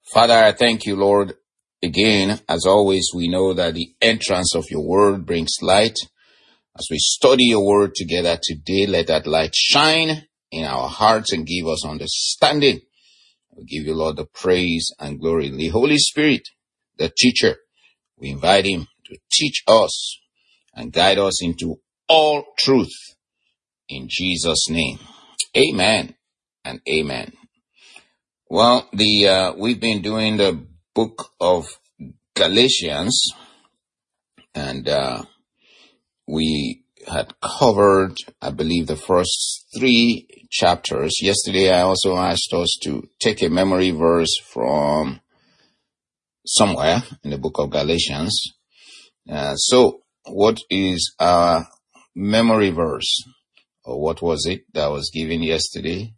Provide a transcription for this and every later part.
Father, I thank you, Lord. Again, as always, we know that the entrance of your word brings light. As we study your word together today, let that light shine in our hearts and give us understanding. We give you, Lord, the praise and glory. The Holy Spirit, the teacher, we invite him to teach us and guide us into all truth. In Jesus' name, amen and amen. Well, we've been doing the book of Galatians, and we had covered, I believe, the first 3 chapters. Yesterday, I also asked us to take a memory verse from somewhere in the book of Galatians. So, what is our memory verse? Or what was it that was given yesterday?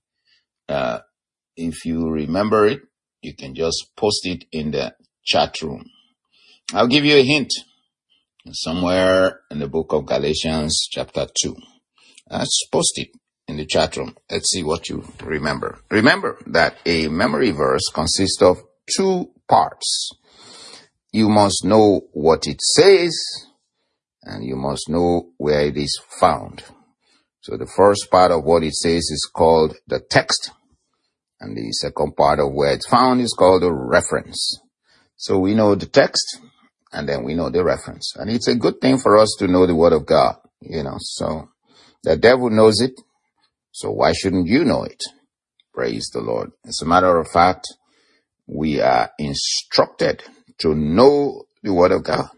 If you remember it, you can just post it in the chat room. I'll give you a hint. Somewhere in the book of Galatians chapter 2. Let's post it in the chat room. Let's see what you remember. Remember that a memory verse consists of 2 parts. You must know what it says, and you must know where it is found. So the first part of what it says is called the text, and the second part of where it's found is called the reference. So we know the text, and then we know the reference. And it's a good thing for us to know the word of God, so the devil knows it. So why shouldn't you know it? Praise the Lord. As a matter of fact, we are instructed to know the word of God.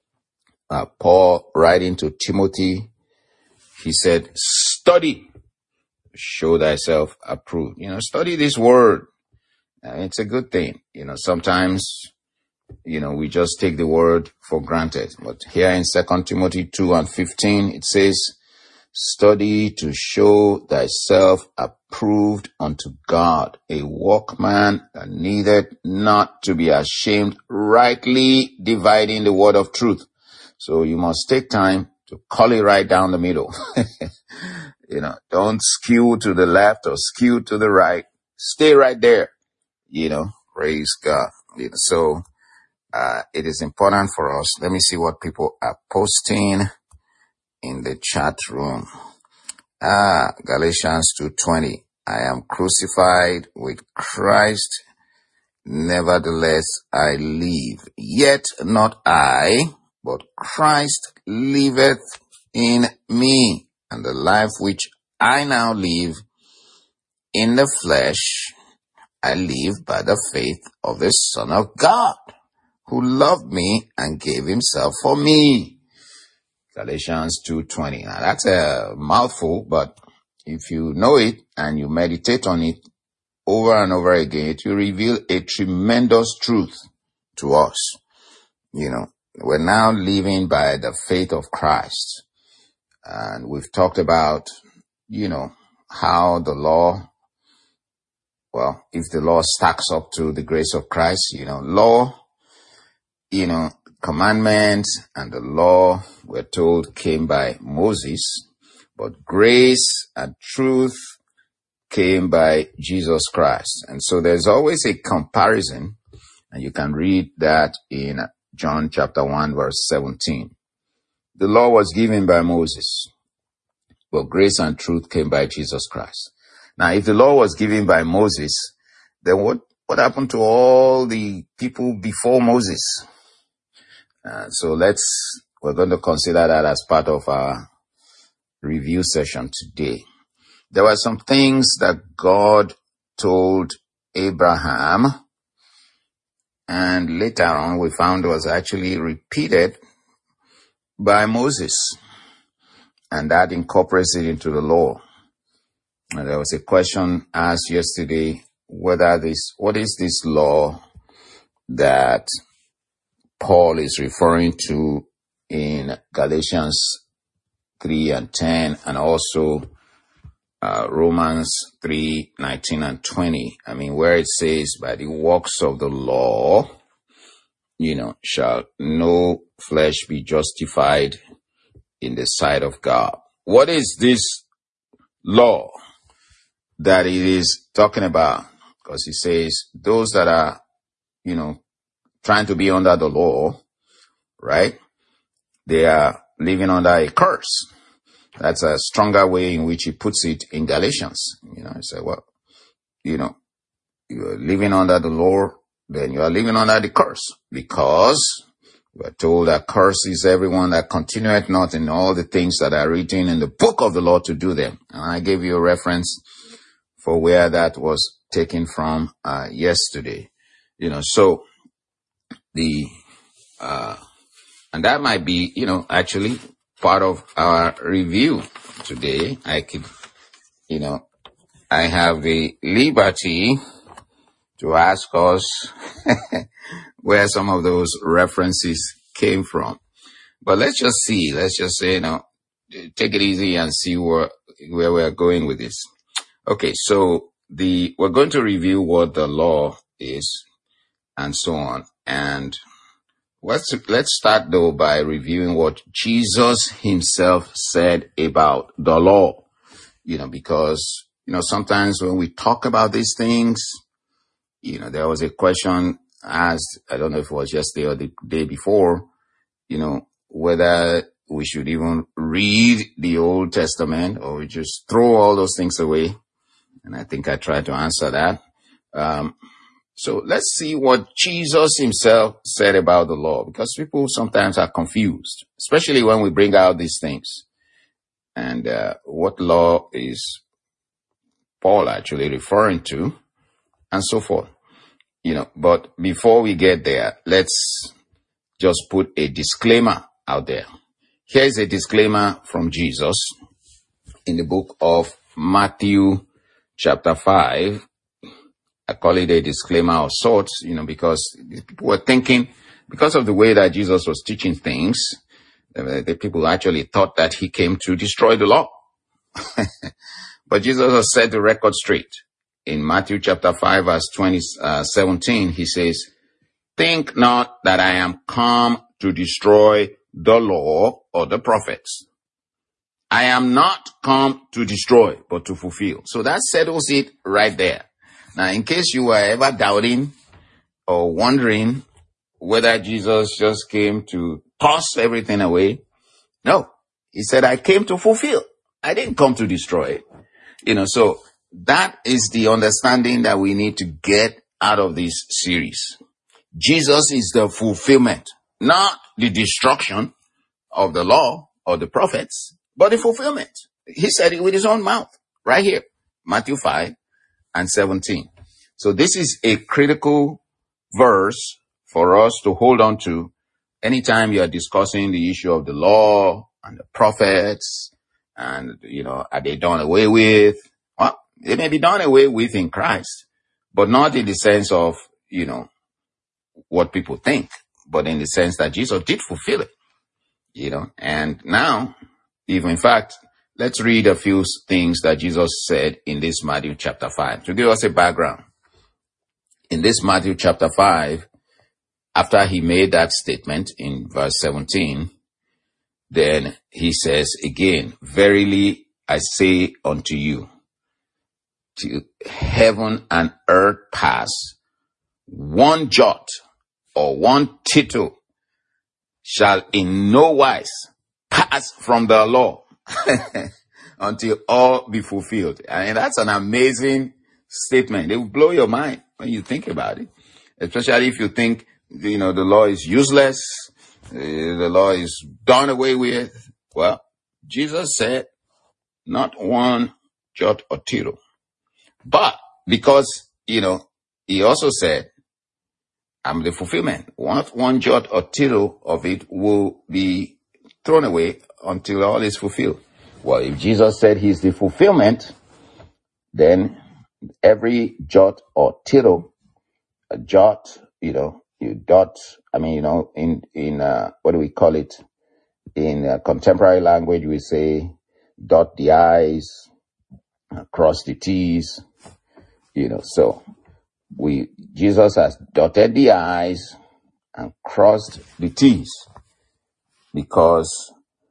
Paul, writing to Timothy, he said, study, show thyself approved. Study this word. It's a good thing. Sometimes, we just take the word for granted. But here in 2 Timothy 2:15, it says, study to show thyself approved unto God, a workman that needeth not to be ashamed, rightly dividing the word of truth. So you must take time to call it right down the middle. Don't skew to the left or skew to the right. Stay right there. Praise God. So it is important for us. Let me see what people are posting in the chat room. Galatians 2:20. I am crucified with Christ. Nevertheless, I live. Yet not I, but Christ liveth in me. And the life which I now live in the flesh, I live by the faith of the Son of God, who loved me and gave himself for me. Galatians 2:20. Now that's a mouthful, but if you know it and you meditate on it over and over again, it will reveal a tremendous truth to us. We're now living by the faith of Christ. And we've talked about, how the law, if the law stacks up to the grace of Christ, law, commandments and the law, we're told, came by Moses, but grace and truth came by Jesus Christ. And so there's always a comparison, and you can read that in John chapter 1, verse 17. The law was given by Moses, but grace and truth came by Jesus Christ. Now, if the law was given by Moses, then what happened to all the people before Moses? So we're going to consider that as part of our review session today. There were some things that God told Abraham, and later on we found was actually repeated by Moses, and that incorporates it into the law. And there was a question asked yesterday, what is this law that Paul is referring to in Galatians 3:10 and also Romans 3:19 and 20. I mean, where it says, by the works of the law, shall no flesh be justified in the sight of God. What is this law that it is talking about? Because he says, those that are trying to be under the law, right? They are living under a curse. That's a stronger way in which he puts it in Galatians. He said, well, you're living under the law, then you are living under the curse, because we are told that curse is everyone that continueth not in all the things that are written in the book of the law to do them. And I gave you a reference for where that was taken from yesterday. So and that might be, actually part of our review today. I have the liberty to ask us where some of those references came from. But let's just say, take it easy and see where we're going with this. Okay, so we're going to review what the law is and so on. And let's start though by reviewing what Jesus himself said about the law. Because, sometimes when we talk about these things, there was a question asked, I don't know if it was yesterday or the day before, whether we should even read the Old Testament or we just throw all those things away. And I think I tried to answer that. So let's see what Jesus himself said about the law, because people sometimes are confused, especially when we bring out these things. And what law is Paul actually referring to, and so forth. But before we get there, let's just put a disclaimer out there. Here's a disclaimer from Jesus in the book of Matthew chapter 5. I call it a disclaimer of sorts, because people were thinking, because of the way that Jesus was teaching things, the people actually thought that he came to destroy the law. But Jesus has set the record straight. In Matthew chapter 5, verse 17, he says, "Think not that I am come to destroy the law or the prophets. I am not come to destroy, but to fulfill." So that settles it right there. Now, in case you were ever doubting or wondering whether Jesus just came to toss everything away, no. He said, I came to fulfill. I didn't come to destroy it. So that is the understanding that we need to get out of this series. Jesus is the fulfillment, not the destruction of the law or the prophets, but the fulfillment. He said it with his own mouth right here, Matthew 5 and 17. So this is a critical verse for us to hold on to anytime you are discussing the issue of the law and the prophets and, are they done away with? Well, they may be done away with in Christ, but not in the sense of, what people think, but in the sense that Jesus did fulfill it, and now, even in fact, let's read a few things that Jesus said in this Matthew chapter 5 to give us a background. In this Matthew chapter 5, after he made that statement in verse 17, then he says again, "Verily I say unto you, till heaven and earth pass, one jot or one tittle shall in no wise pass from the law until all be fulfilled." And that's an amazing statement. It will blow your mind when you think about it, especially if you think, the law is useless, the law is done away with. Well, Jesus said, not one jot or tittle. But because, he also said, I'm the fulfillment. Not one jot or tittle of it will be thrown away until all is fulfilled. Well, if Jesus said he's the fulfillment, then every jot or tittle, a jot, you dot, in what do we call it? In contemporary language, we say dot the I's, cross the T's, so Jesus has dotted the I's and crossed the T's because,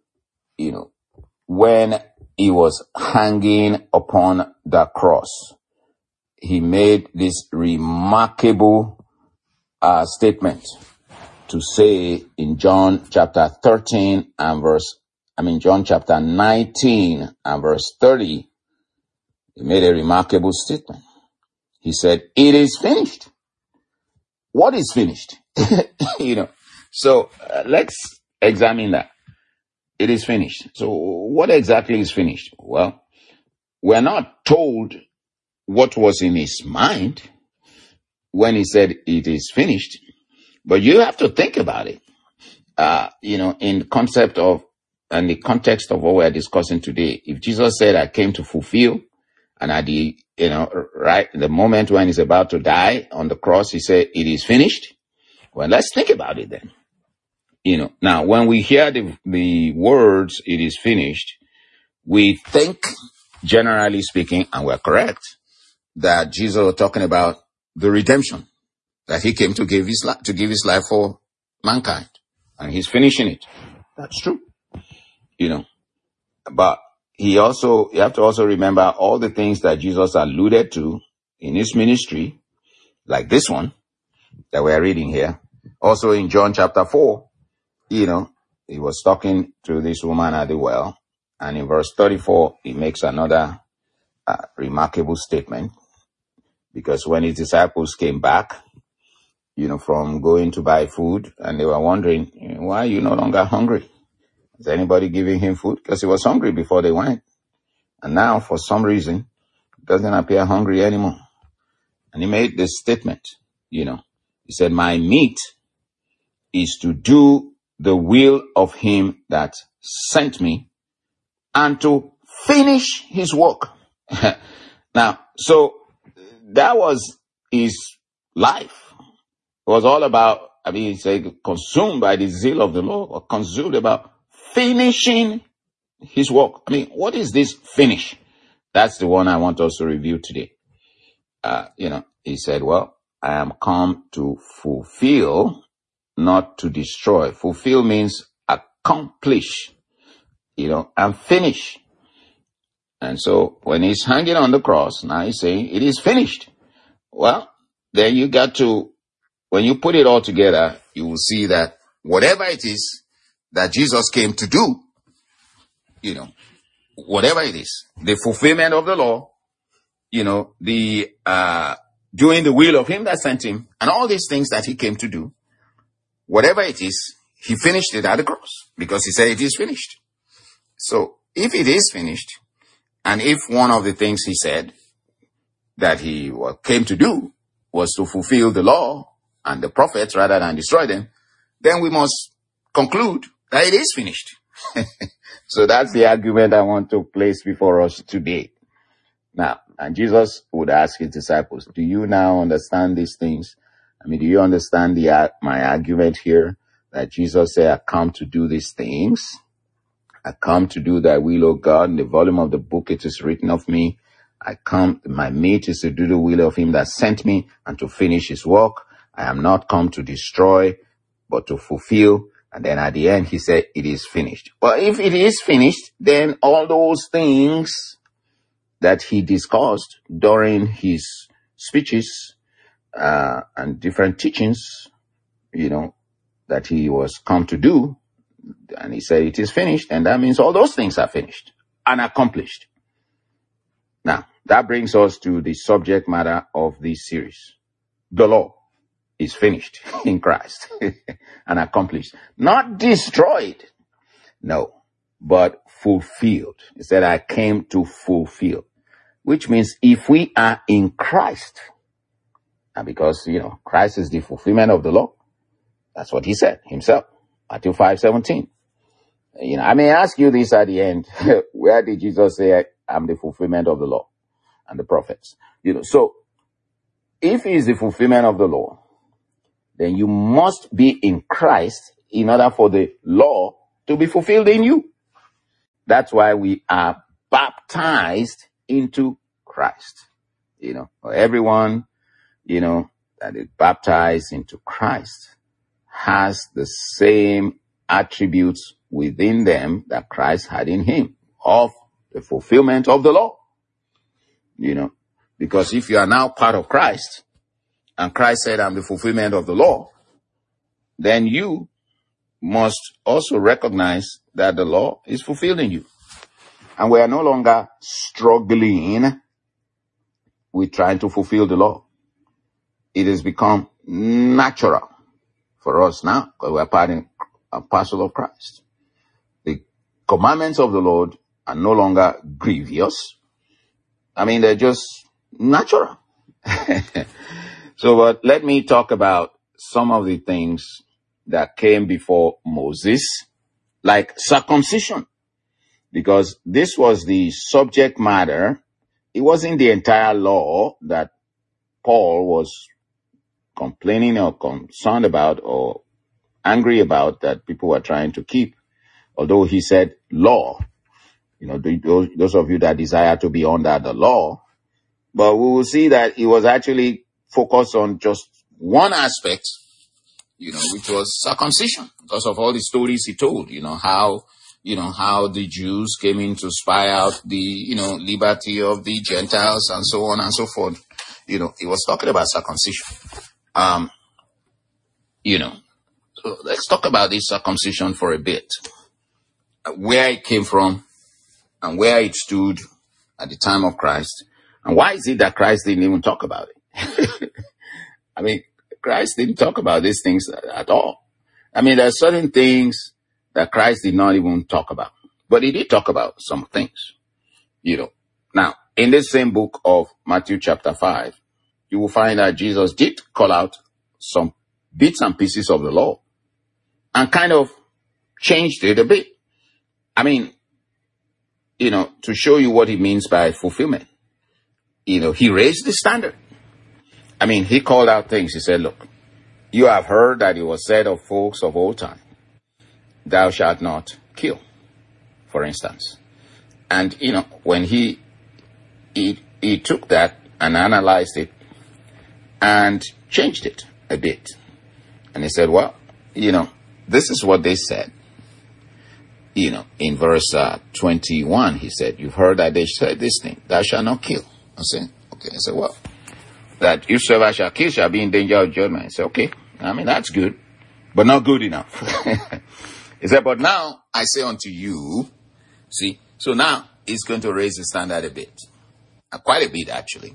when he was hanging upon the cross, he made this remarkable statement to say in John chapter 13 and John chapter 19 and verse 30. He made a remarkable statement. He said, it is finished. What is finished? So let's examine that. It is finished. So what exactly is finished? Well, we're not told what was in his mind when he said it is finished, but you have to think about it, in the context of what we're discussing today. If Jesus said, I came to fulfill, and at the moment when he's about to die on the cross, he said, it is finished. Well, let's think about it then. Now when we hear the words, it is finished, we think, generally speaking, and we're correct, that Jesus was talking about the redemption, that he came to give his life for mankind, and he's finishing it. That's true. But you have to also remember all the things that Jesus alluded to in his ministry, like this one that we're reading here. Also in John chapter 4, he was talking to this woman at the well, and in verse 34, he makes another remarkable statement, because when his disciples came back, from going to buy food, and they were wondering, why are you no longer hungry? Is anybody giving him food? Because he was hungry before they went. And now, for some reason, he doesn't appear hungry anymore. And he made this statement, he said, my meat is to do the will of him that sent me and to finish his work. Now, so that was his life. It was all about, it's consumed by the zeal of the Lord, or consumed about finishing his work. What is this finish? That's the one I want us to review today. He said, well, I am come to fulfill, not to destroy. Fulfill means accomplish, and finish. And so when he's hanging on the cross, now he's saying it is finished. Well, then when you put it all together, you will see that whatever it is that Jesus came to do, whatever it is, the fulfillment of the law, the doing the will of him that sent him, and all these things that he came to do, whatever it is, he finished it at the cross, because he said it is finished. So if it is finished, and if one of the things he said that he came to do was to fulfill the law and the prophets rather than destroy them, then we must conclude that it is finished. So that's the argument I want to place before us today. Now, and Jesus would ask his disciples, do you now understand these things? Do you understand my argument here that Jesus said, I come to do these things? I come to do thy will, O God. In the volume of the book it is written of me. My meat is to do the will of him that sent me and to finish his work. I am not come to destroy, but to fulfill. And then at the end, he said, it is finished. Well, if it is finished, then all those things that he discussed during his speeches and different teachings, that he was come to do, and he said it is finished, and that means all those things are finished and accomplished. Now, that brings us to the subject matter of this series. The law is finished in Christ and accomplished. Not destroyed, no, but fulfilled. He said, I came to fulfill, which means if we are in Christ, and because, Christ is the fulfillment of the law, that's what he said himself, Matthew 5:17. I may ask you this at the end, where did Jesus say, I'm the fulfillment of the law and the prophets? So if he is the fulfillment of the law, then you must be in Christ in order for the law to be fulfilled in you. That's why we are baptized into Christ. Everyone, that is baptized into Christ has the same attributes within them that Christ had in him of the fulfillment of the law. Because if you are now part of Christ, and Christ said, I'm the fulfillment of the law, then you must also recognize that the law is fulfilled in you. And we are no longer struggling with trying to fulfill the law. It has become natural for us now because we are part and parcel of Christ. The commandments of the Lord are no longer grievous. I mean, they're just natural. So, but let me talk about some of the things that came before Moses, like circumcision, because this was the subject matter. It wasn't the entire law that Paul was complaining or concerned about or angry about that people were trying to keep, although he said law, those of you that desire to be under the law. But we will see that he was actually focused on just one aspect, which was circumcision, because of all the stories he told, how the Jews came in to spy out the, liberty of the Gentiles and so on and so forth. He was talking about circumcision. So let's talk about this circumcision for a bit, where it came from and where it stood at the time of Christ. And why is it that Christ didn't even talk about it? I mean, Christ didn't talk about these things at all. I mean, there are certain things that Christ did not even talk about, but he did talk about some things, Now, in this same book of Matthew chapter 5, you will find that Jesus did call out some bits and pieces of the law and kind of changed it a bit. I mean, to show you what he means by fulfillment. He raised the standard. I mean, he called out things. He said, look, you have heard that it was said of folks of old time, thou shalt not kill, for instance. And, when he took that and analyzed it and changed it a bit. And he said, well, this is what they said. In verse 21, he said, you've heard that they said this thing, thou shalt not kill. I said, okay. I said, well, that whosoever shall kill shall be in danger of judgment. I said, okay. I mean, that's good, but not good enough. He said, but now I say unto you, see, so now he's going to raise the standard a bit, quite a bit actually.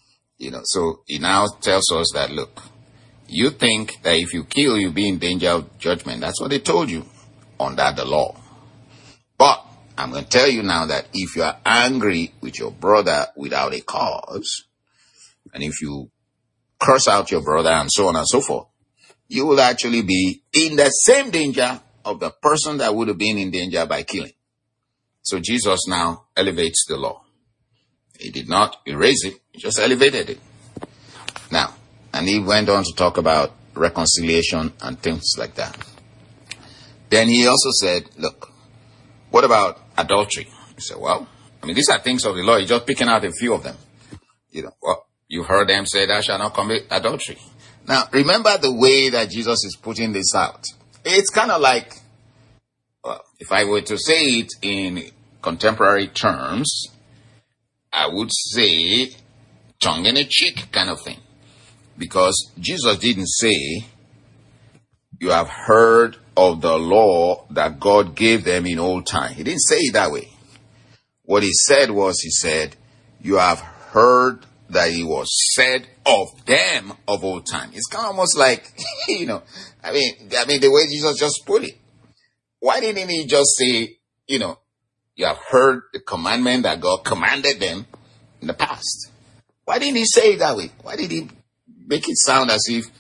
So he now tells us that, look, you think that if you kill, you'll be in danger of judgment. That's what they told you under the law. But I'm going to tell you now that if you are angry with your brother without a cause, and if you curse out your brother and so on and so forth, you will actually be in the same danger of the person that would have been in danger by killing. So Jesus now elevates the law. He did not erase it, he just elevated it. Now, and he went on to talk about reconciliation and things like that. Then he also said, look, what about adultery? He said, well, I mean, these are things of the law. He's just picking out a few of them. Well, you heard them say, thou shalt not commit adultery. Now, remember the way that Jesus is putting this out. It's kind of like, well, if I were to say it in contemporary terms, I would say tongue-in-a-cheek kind of thing. Because Jesus didn't say, you have heard of the law that God gave them in old time. He didn't say it that way. What he said was, he said, you have heard that it was said of them of old time. It's kind of almost like, I mean, the way Jesus just put it. Why didn't he just say, you have heard the commandment that God commanded them in the past? Why didn't he say it that way? Why did he make it sound as if,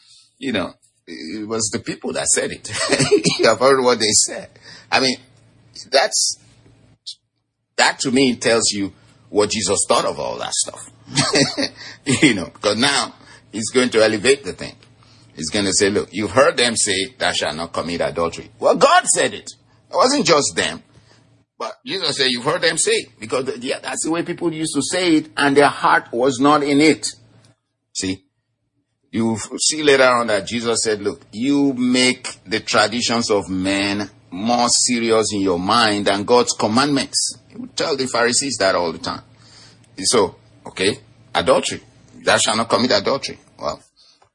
it was the people that said it? You have heard what they said. I mean, that to me tells you what Jesus thought of all that stuff. Because now he's going to elevate the thing. He's going to say, look, you've heard them say, thou shalt not commit adultery. Well, God said it. It wasn't just them. But Jesus said, you've heard them say it. Because that's the way people used to say it, and their heart was not in it. See? You see later on that Jesus said, look, you make the traditions of men more serious in your mind than God's commandments. He would tell the Pharisees that all the time. So, okay, adultery. Thou shalt not commit adultery. Well,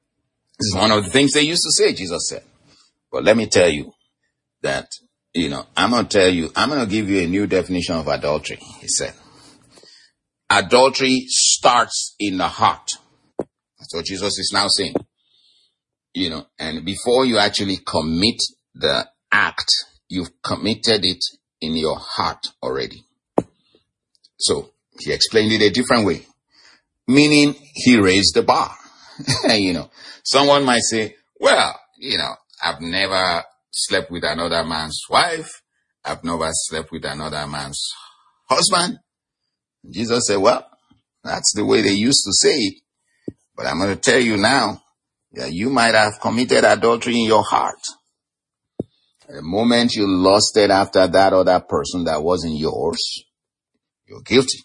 This is one of the things they used to say, Jesus said. But let me tell you that, I'm going to give you a new definition of adultery, he said. Adultery starts in the heart. That's what Jesus is now saying. And before you actually commit the act, you've committed it in your heart already. So he explained it a different way, meaning he raised the bar. Someone might say, well, I've never slept with another man's wife. I've never slept with another man's husband. Jesus said, well, that's the way they used to say it. But I'm going to tell you now that you might have committed adultery in your heart. The moment you lusted after that other person that wasn't yours, you're guilty.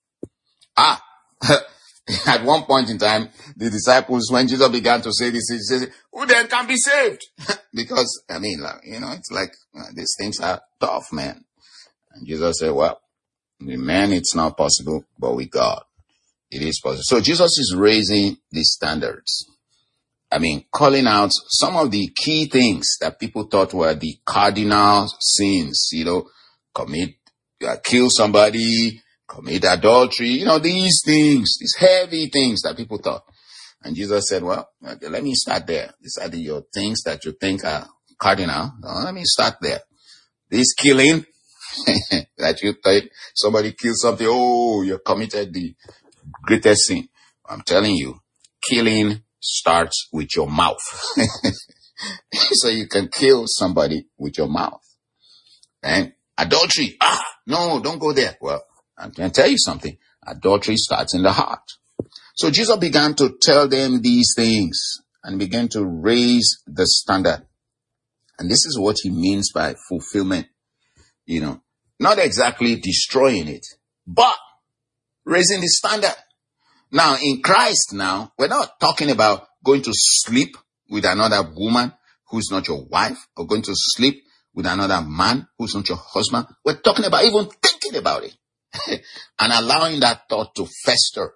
At one point in time, the disciples, when Jesus began to say this, he said, who then can be saved? Because, it's like, these things are tough, man. And Jesus said, well, with man, it's not possible, but with God, it is possible. So Jesus is raising the standards. Calling out some of the key things that people thought were the cardinal sins, kill somebody, commit adultery, these things, these heavy things that people thought. And Jesus said, well, okay, let me start there. These are your things that you think are cardinal. Let me start there. This killing, that you think somebody killed something, you committed the greatest sin. I'm telling you, killing starts with your mouth. So you can kill somebody with your mouth. And adultery, no, don't go there. Well, I can tell you something. Adultery starts in the heart. So Jesus began to tell them these things and began to raise the standard. And this is what he means by fulfillment. Not exactly destroying it, but raising the standard. Now, in Christ now, we're not talking about going to sleep with another woman who's not your wife, or going to sleep with another man who's not your husband. We're talking about even thinking about it and allowing that thought to fester,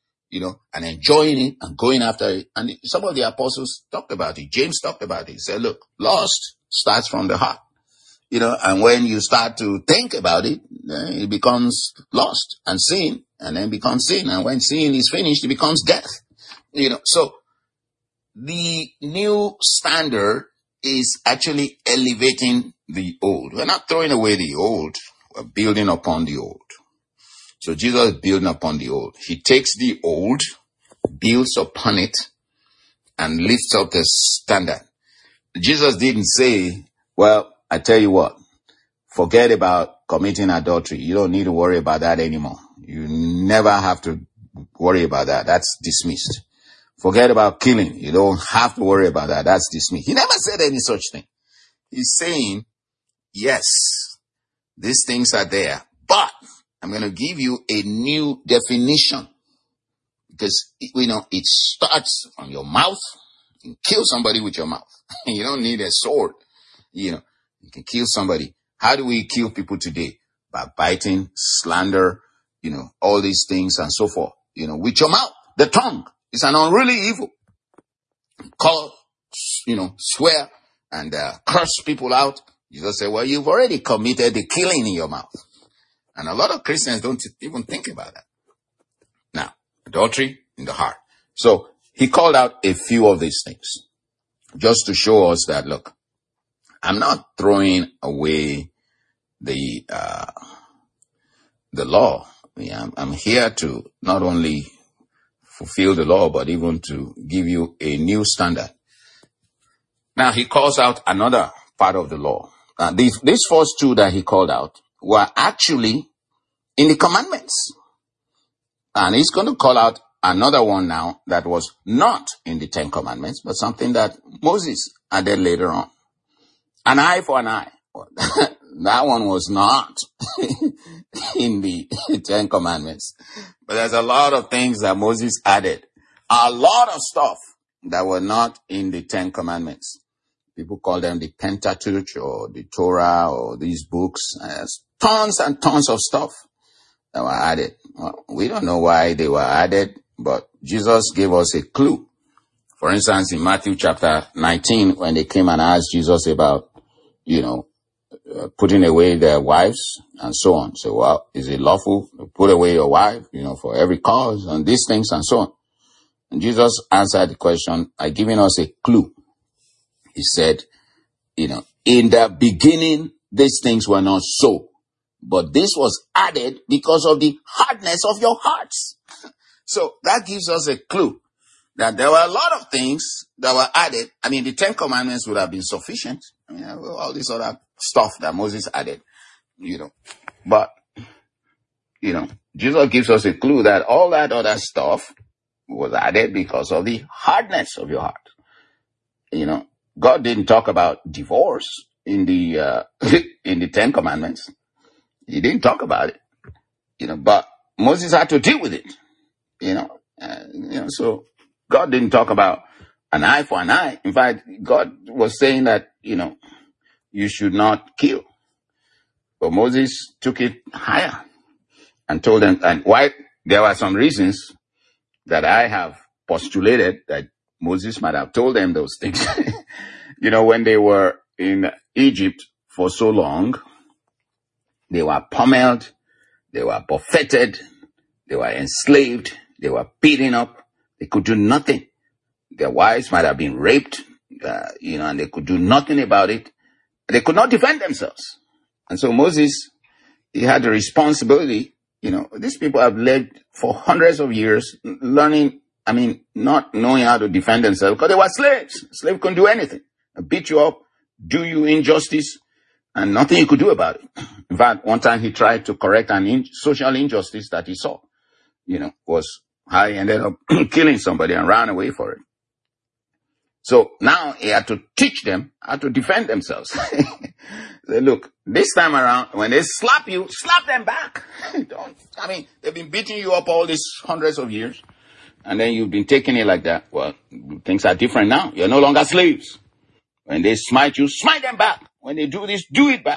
and enjoying it and going after it. And some of the apostles talked about it. James talked about it. He said, look, lust starts from the heart. And when you start to think about it, it becomes lust, and sin, and then becomes sin. And when sin is finished, it becomes death. So the new standard is actually elevating the old. We're not throwing away the old. We're building upon the old. So Jesus is building upon the old. He takes the old, builds upon it, and lifts up the standard. Jesus didn't say, well, I tell you what, forget about committing adultery. You don't need to worry about that anymore. You never have to worry about that. That's dismissed. Forget about killing. You don't have to worry about that. That's dismissed. He never said any such thing. He's saying, yes, these things are there, but I'm going to give you a new definition, because, it starts from your mouth. You can kill somebody with your mouth. You don't need a sword. You can kill somebody. How do we kill people today? By biting, slander, all these things and so forth. With your mouth. The tongue is an unruly evil. Call, swear and curse people out. Jesus said, well, you've already committed the killing in your mouth. And a lot of Christians don't even think about that. Now, adultery in the heart. So he called out a few of these things just to show us that, look, I'm not throwing away the law. I'm here to not only fulfill the law, but even to give you a new standard. Now, he calls out another part of the law. These first two that he called out were actually in the commandments. And he's going to call out another one now that was not in the 10 Commandments, but something that Moses added later on. An eye for an eye. That one was not in the 10 Commandments. But there's a lot of things that Moses added. A lot of stuff that were not in the 10 Commandments. People call them the Pentateuch or the Torah or these books. There's tons and tons of stuff that were added. Well, we don't know why they were added, but Jesus gave us a clue For instance, in Matthew chapter 19, when they came and asked Jesus about, putting away their wives and so on. So, well, is it lawful to put away your wife, for every cause and these things and so on? And Jesus answered the question by giving us a clue. He said, in the beginning, these things were not so, but this was added because of the hardness of your hearts. So that gives us a clue that there were a lot of things that were added. I mean, the 10 Commandments would have been sufficient. I mean, all this other stuff that Moses added, But, Jesus gives us a clue that all that other stuff was added because of the hardness of your heart. God didn't talk about divorce in the in the 10 Commandments. He didn't talk about it, but Moses had to deal with it, so God didn't talk about an eye for an eye. In fact, God was saying that, you should not kill. But Moses took it higher and told them, and why there were some reasons that I have postulated that Moses might have told them those things. When they were in Egypt for so long, they were pummeled, they were buffeted, they were enslaved, they were beaten up, they could do nothing. Their wives might have been raped, and they could do nothing about it. They could not defend themselves. And so Moses, he had the responsibility. These people have lived for hundreds of years not knowing how to defend themselves because they were slaves. Slaves couldn't do anything. They beat you up, do you injustice, and nothing you could do about it. In fact, one time he tried to correct an social injustice that he saw, was how he ended up killing somebody and ran away for it. So now he had to teach them how to defend themselves. Say, look, this time around, when they slap you, slap them back. They've been beating you up all these hundreds of years, and then you've been taking it like that. Well, things are different now. You're no longer slaves. When they smite you, smite them back. When they do this, do it back.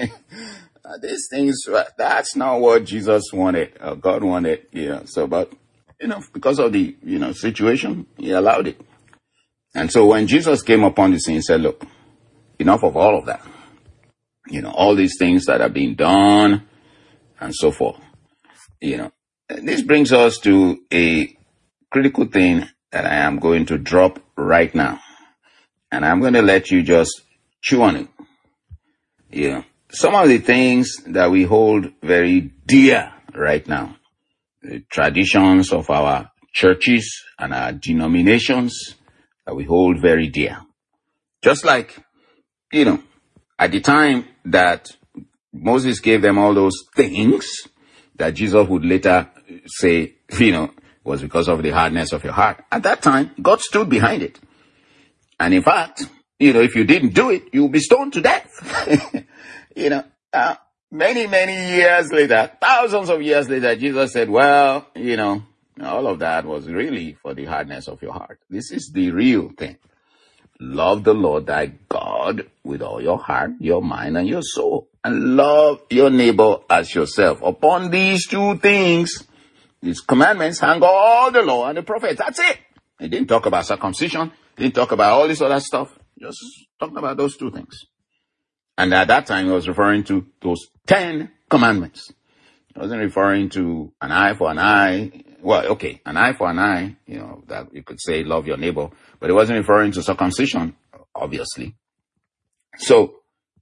These things, that's not what Jesus wanted, or God wanted, but, because of the, situation, he allowed it. And so when Jesus came upon the scene, he said, look, enough of all of that. All these things that are being done and so forth. This brings us to a critical thing that I am going to drop right now. And I'm going to let you just chew on it. Some of the things that we hold very dear right now, the traditions of our churches and our denominations that we hold very dear. Just like, at the time that Moses gave them all those things that Jesus would later say, was because of the hardness of your heart. At that time, God stood behind it. And in fact, if you didn't do it, you'll be stoned to death. Many, many years later, thousands of years later, Jesus said, well, all of that was really for the hardness of your heart. This is the real thing. Love the Lord thy God with all your heart, your mind, and your soul. And love your neighbor as yourself. Upon these two things, these commandments hang all the law and the prophets. That's it. He didn't talk about circumcision. He didn't talk about all this other stuff. Just talking about those two things. And at that time, he was referring to those 10 commandments. He wasn't referring to an eye for an eye. Well, okay, an eye for an eye, that you could say love your neighbor. But it wasn't referring to circumcision, obviously. So,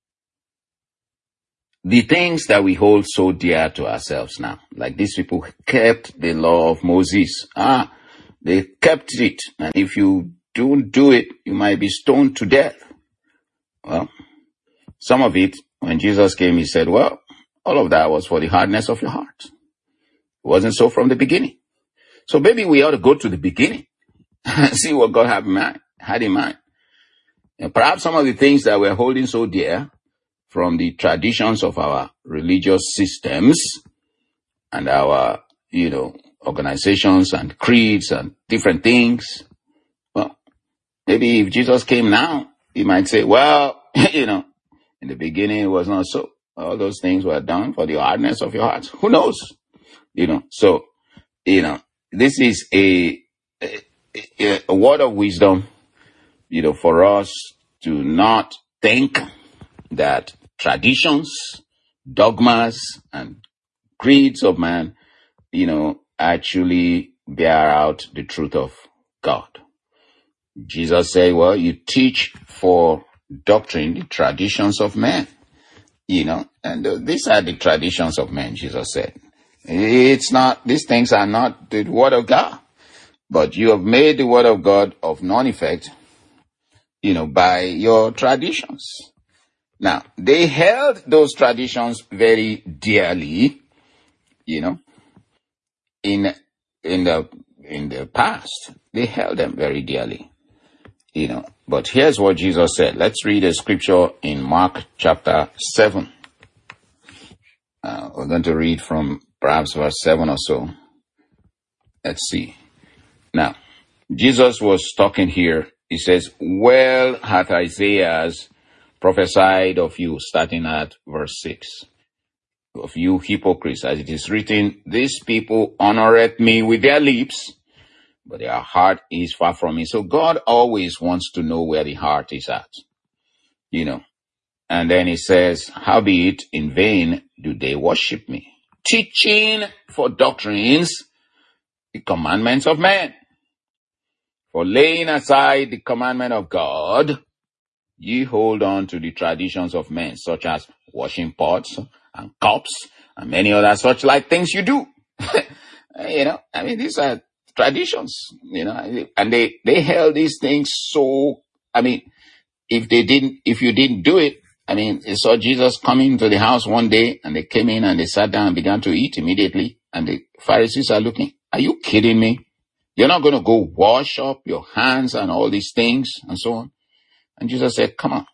the things that we hold so dear to ourselves now, like these people kept the law of Moses. They kept it. And if you don't do it, you might be stoned to death. Well, some of it, when Jesus came, he said, well, all of that was for the hardness of your heart. It wasn't so from the beginning. So maybe we ought to go to the beginning and see what God had in mind. And perhaps some of the things that we're holding so dear from the traditions of our religious systems and our, organizations and creeds and different things. Well, maybe if Jesus came now, he might say, well, in the beginning it was not so. All those things were done for the hardness of your hearts. Who knows? So, this is a a word of wisdom, for us to not think that traditions, dogmas, and creeds of man, actually bear out the truth of God. Jesus said, well, you teach for doctrine the traditions of men, and these are the traditions of men, Jesus said. These things are not the word of God, but you have made the word of God of none effect, by your traditions. Now, they held those traditions very dearly, in the past. They held them very dearly, But here's what Jesus said. Let's read a scripture in Mark chapter 7. We're going to read from perhaps verse 7 or so. Let's see. Now, Jesus was talking here. He says, well hath Isaiah prophesied of you, starting at verse 6. Of you hypocrites, as it is written, these people honoreth me with their lips, but their heart is far from me. So God always wants to know where the heart is at, And then he says, howbeit in vain do they worship me, teaching for doctrines the commandments of men. For laying aside the commandment of God, ye hold on to the traditions of men, such as washing pots and cups and many other such like things you do. These are traditions, and they held these things so, if you didn't do it, they saw Jesus coming to the house one day and they came in and they sat down and began to eat immediately. And the Pharisees are looking, are you kidding me? You're not going to go wash up your hands and all these things and so on. And Jesus said, come on.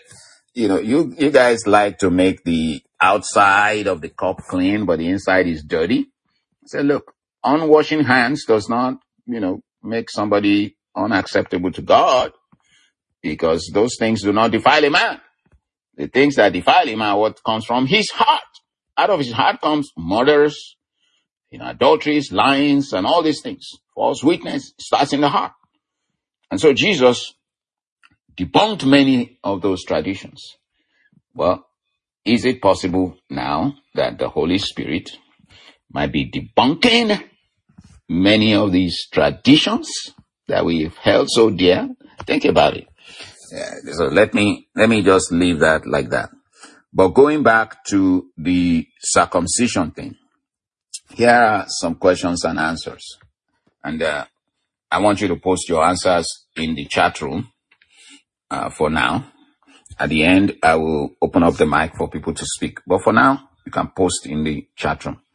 You guys like to make the outside of the cup clean, but the inside is dirty. He said, look, unwashing hands does not, make somebody unacceptable to God, because those things do not defile a man. The things that defile him are what comes from his heart. Out of his heart comes murders, adulteries, lyings, and all these things. False witness starts in the heart. And so Jesus debunked many of those traditions. Well, is it possible now that the Holy Spirit might be debunking many of these traditions that we've held so dear? Think about it. So let me just leave that like that. But going back to the circumcision thing, here are some questions and answers. And I want you to post your answers in the chat room for now. At the end, I will open up the mic for people to speak. But for now, you can post in the chat room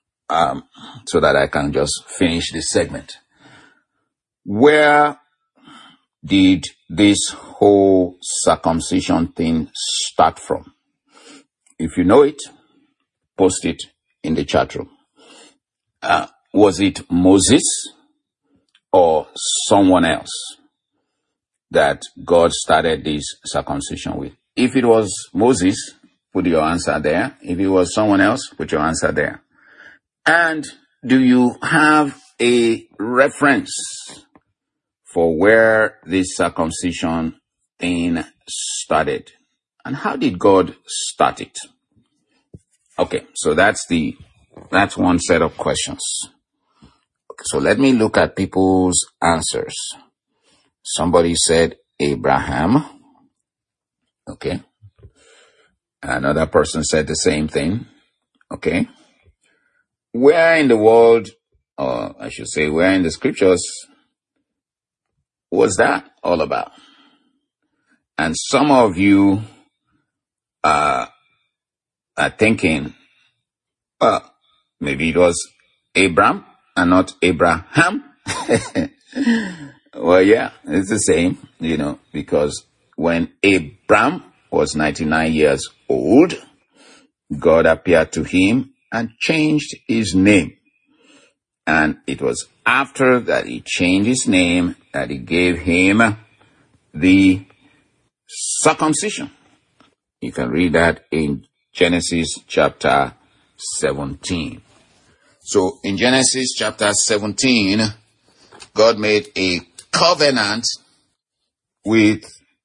so that I can just finish this segment. Where did this whole circumcision thing start from? If you know it, post it in the chat room. Was it Moses or someone else that God started this circumcision with? If it was Moses, put your answer there. If it was someone else, put your answer there. And do you have a reference for where this circumcision thing started? And how did God start it? Okay, so that's one set of questions. Okay, so let me look at people's answers. Somebody said Abraham. Okay. Another person said the same thing. Okay. Where in the world, or I should say, where in the scriptures was that all about? And some of you are thinking, well, maybe it was Abram and not Abraham. Well, yeah, it's the same, because when Abram was 99 years old, God appeared to him and changed his name. And it was after that he changed his name that he gave him the circumcision. You can read that in Genesis chapter 17. So in Genesis chapter 17, God made a covenant with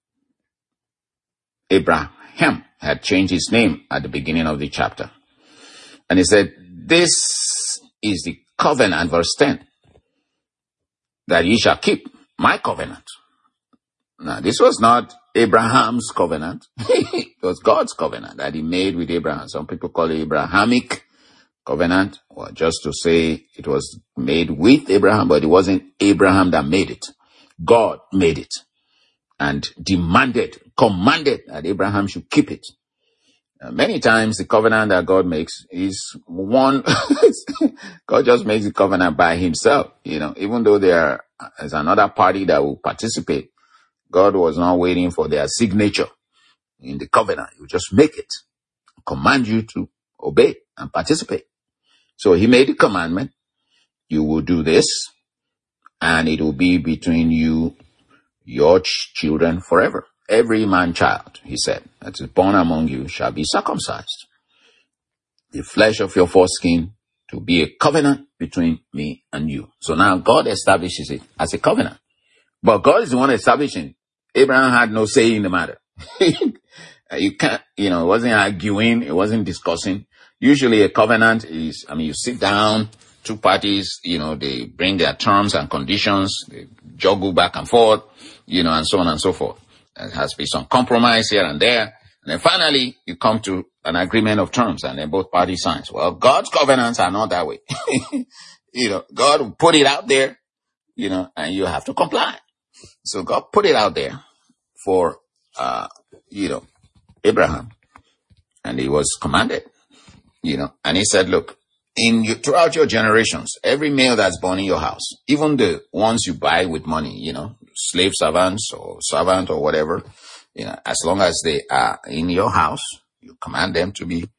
Abraham. Had changed his name at the beginning of the chapter. And he said, this is the covenant, verse 10, that ye shall keep my covenant. Now, this was not Abraham's covenant. It was God's covenant that he made with Abraham. Some people call it Abrahamic covenant, or just to say it was made with Abraham, but it wasn't Abraham that made it. God made it and commanded that Abraham should keep it. Many times the covenant that God makes is one, God just makes the covenant by himself, even though there is another party that will participate. God was not waiting for their signature in the covenant. You just make it, command you to obey and participate. So he made the commandment, you will do this, and it will be between you, your children forever. Every man-child, he said, that is born among you shall be circumcised. The flesh of your foreskin to be a covenant between me and you. So now God establishes it as a covenant. But God is the one establishing. Abraham had no say in the matter. You can't, it wasn't arguing, it wasn't discussing. Usually a covenant is, you sit down, two parties, they bring their terms and conditions, they juggle back and forth, and so on and so forth. There has to be some compromise here and there. And then finally, you come to an agreement of terms and then both parties sign. Well, God's covenants are not that way. God will put it out there, and you have to comply. So God put it out there for, Abraham. And he was commanded, and he said, look, throughout your generations, every male that's born in your house, even the ones you buy with money, slave servants or servant or whatever, as long as they are in your house, you command them to be,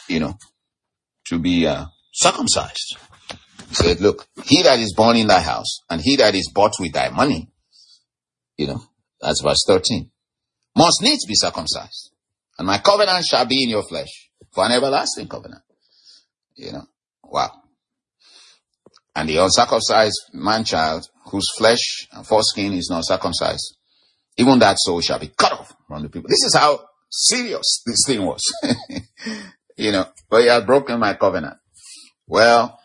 circumcised. He said, look, he that is born in thy house and he that is bought with thy money, that's verse 13, must needs be circumcised. And my covenant shall be in your flesh for an everlasting covenant. Wow. And the uncircumcised man-child whose flesh and foreskin is not circumcised, even that soul shall be cut off from the people. This is how serious this thing was. But he had broken my covenant. Well,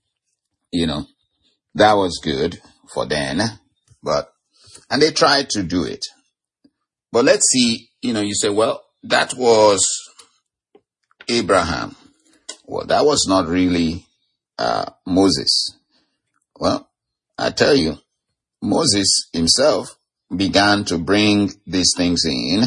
that was good for then, and they tried to do it. But let's see, you say, well, that was Abraham. Well, that was not really Moses. Well, I tell you, Moses himself began to bring these things in,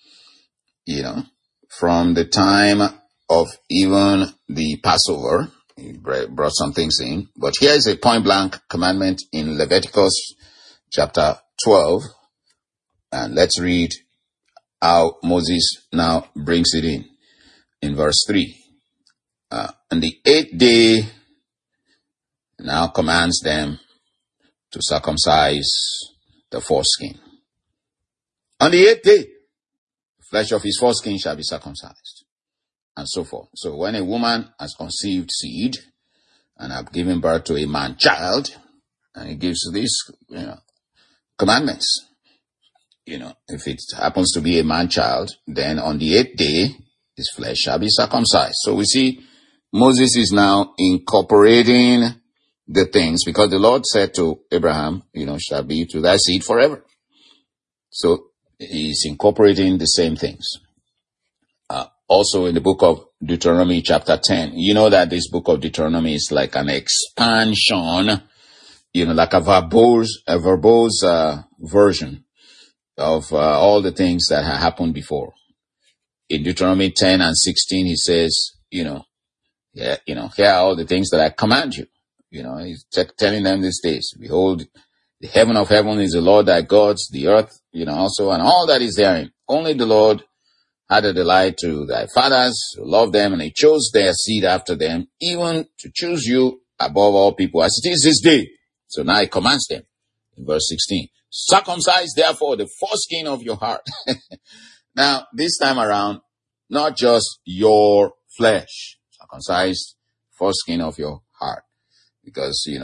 from the time of even the Passover. He brought some things in. But here is a point blank commandment in Leviticus chapter 12. And let's read how Moses now brings it in verse 3. On the 8th day, now commands them to circumcise the foreskin. On the 8th day, the flesh of his foreskin shall be circumcised, and so forth. So when a woman has conceived seed and have given birth to a man-child, and he gives these commandments, if it happens to be a man-child, then on the 8th day, his flesh shall be circumcised. So we see Moses is now incorporating the things, because the Lord said to Abraham, shall be to thy seed forever. So he's incorporating the same things. Also in the book of Deuteronomy chapter 10, that this book of Deuteronomy is like an expansion, like a verbose version of all the things that have happened before. In Deuteronomy 10 and 16, he says, here are all the things that I command you. He's telling them these days, behold, the heaven of heaven is the Lord thy God, the earth, also, and all that is therein. Only the Lord had a delight to thy fathers, to love them, and he chose their seed after them, even to choose you above all people, as it is this day. So now he commands them in verse 16, circumcise therefore the foreskin of your heart. Now, this time around, not just your flesh, circumcise foreskin of your heart. Because,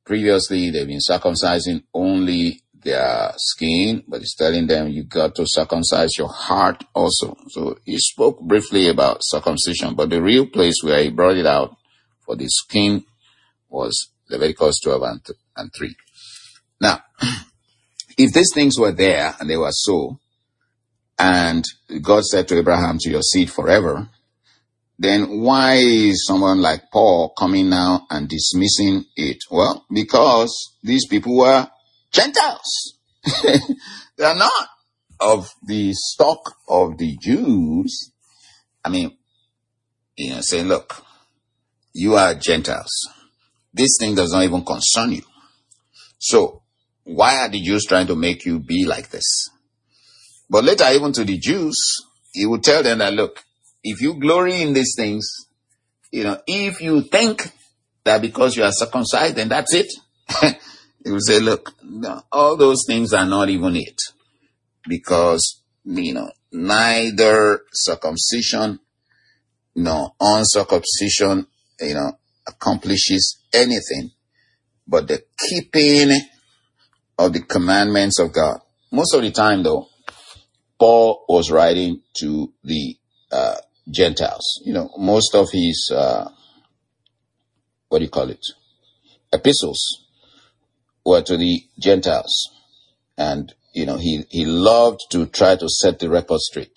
previously they've been circumcising only their skin, but he's telling them you got to circumcise your heart also. So he spoke briefly about circumcision, but the real place where he brought it out for the skin was Leviticus 12 and 3. Now, if these things were there and they were so, and God said to Abraham, to your seed forever, then why is someone like Paul coming now and dismissing it? Well, because these people were Gentiles. They are not of the stock of the Jews. I mean, say, look, you are Gentiles. This thing does not even concern you. So why are the Jews trying to make you be like this? But later, even to the Jews, he would tell them that, look, if you glory in these things, if you think that because you are circumcised, then that's it. He would say, look, no, all those things are not even it. Because, neither circumcision nor uncircumcision, accomplishes anything but the keeping of the commandments of God. Most of the time, though, Paul was writing to the Gentiles. Most of his, epistles were to the Gentiles. And, he loved to try to set the record straight.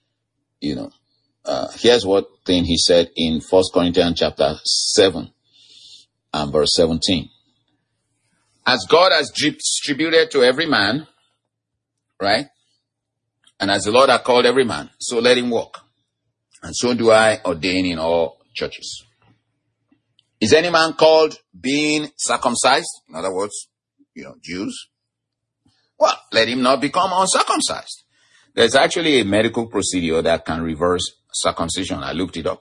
Here's what thing he said in 1 Corinthians chapter 7 and verse 17. As God has distributed to every man, right? And as the Lord has called every man, so let him walk. And so do I ordain in all churches. Is any man called being circumcised? In other words, Jews? Well, let him not become uncircumcised. There's actually a medical procedure that can reverse circumcision. I looked it up.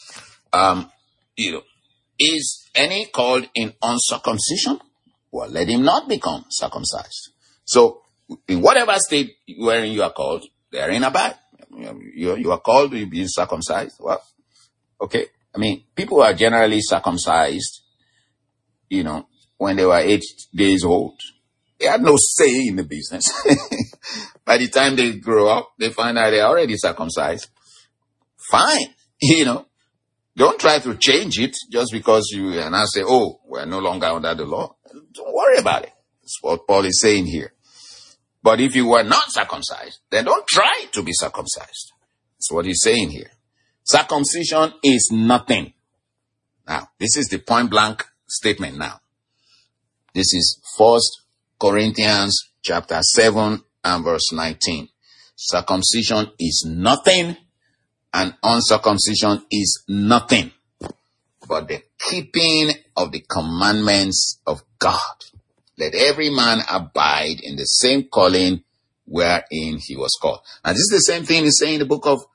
Is any called in uncircumcision? Well, let him not become circumcised. So, in whatever state wherein you are called, therein abide. You are called to be circumcised. Well, okay. I mean, people are generally circumcised, when they were 8 days old. They had no say in the business. By the time they grow up, they find out they're already circumcised. Fine. Don't try to change it just because you and I say, oh, we're no longer under the law. Don't worry about it. That's what Paul is saying here. But if you were not circumcised, then don't try to be circumcised. That's what he's saying here. Circumcision is nothing. Now, this is the point blank statement now. This is 1 Corinthians chapter 7 and verse 19. Circumcision is nothing and uncircumcision is nothing but the keeping of the commandments of God. Let every man abide in the same calling wherein he was called. And this is the same thing he's saying in the book of,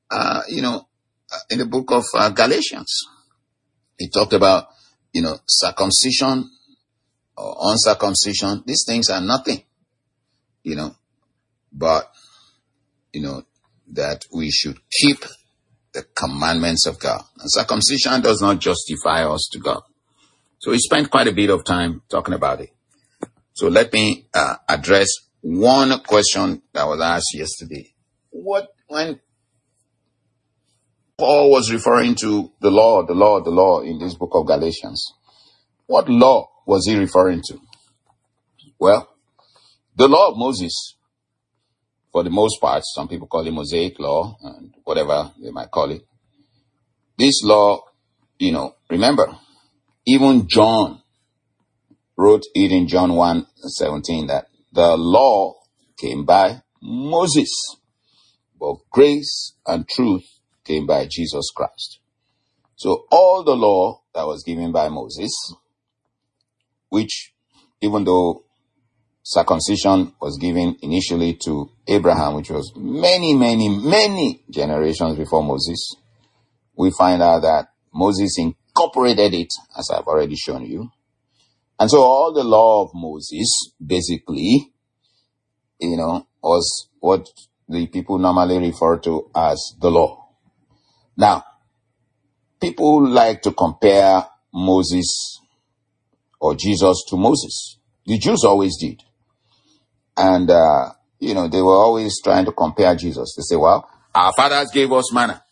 Galatians. He talked about, circumcision or uncircumcision. These things are nothing, but, that we should keep the commandments of God. And circumcision does not justify us to God. So he spent quite a bit of time talking about it. So let me address one question that was asked yesterday. When Paul was referring to the law in this book of Galatians, what law was he referring to? Well, the law of Moses, for the most part, some people call it Mosaic law and whatever they might call it. This law, remember, even John wrote it in John 1:17 that the law came by Moses, but grace and truth came by Jesus Christ. So all the law that was given by Moses, which even though circumcision was given initially to Abraham, which was many, many, many generations before Moses, we find out that Moses incorporated it, as I've already shown you. And so all the law of Moses, basically, was what the people normally refer to as the law. Now, people like to compare Moses or Jesus to Moses. The Jews always did. And, they were always trying to compare Jesus. They say, well, our fathers gave us manna.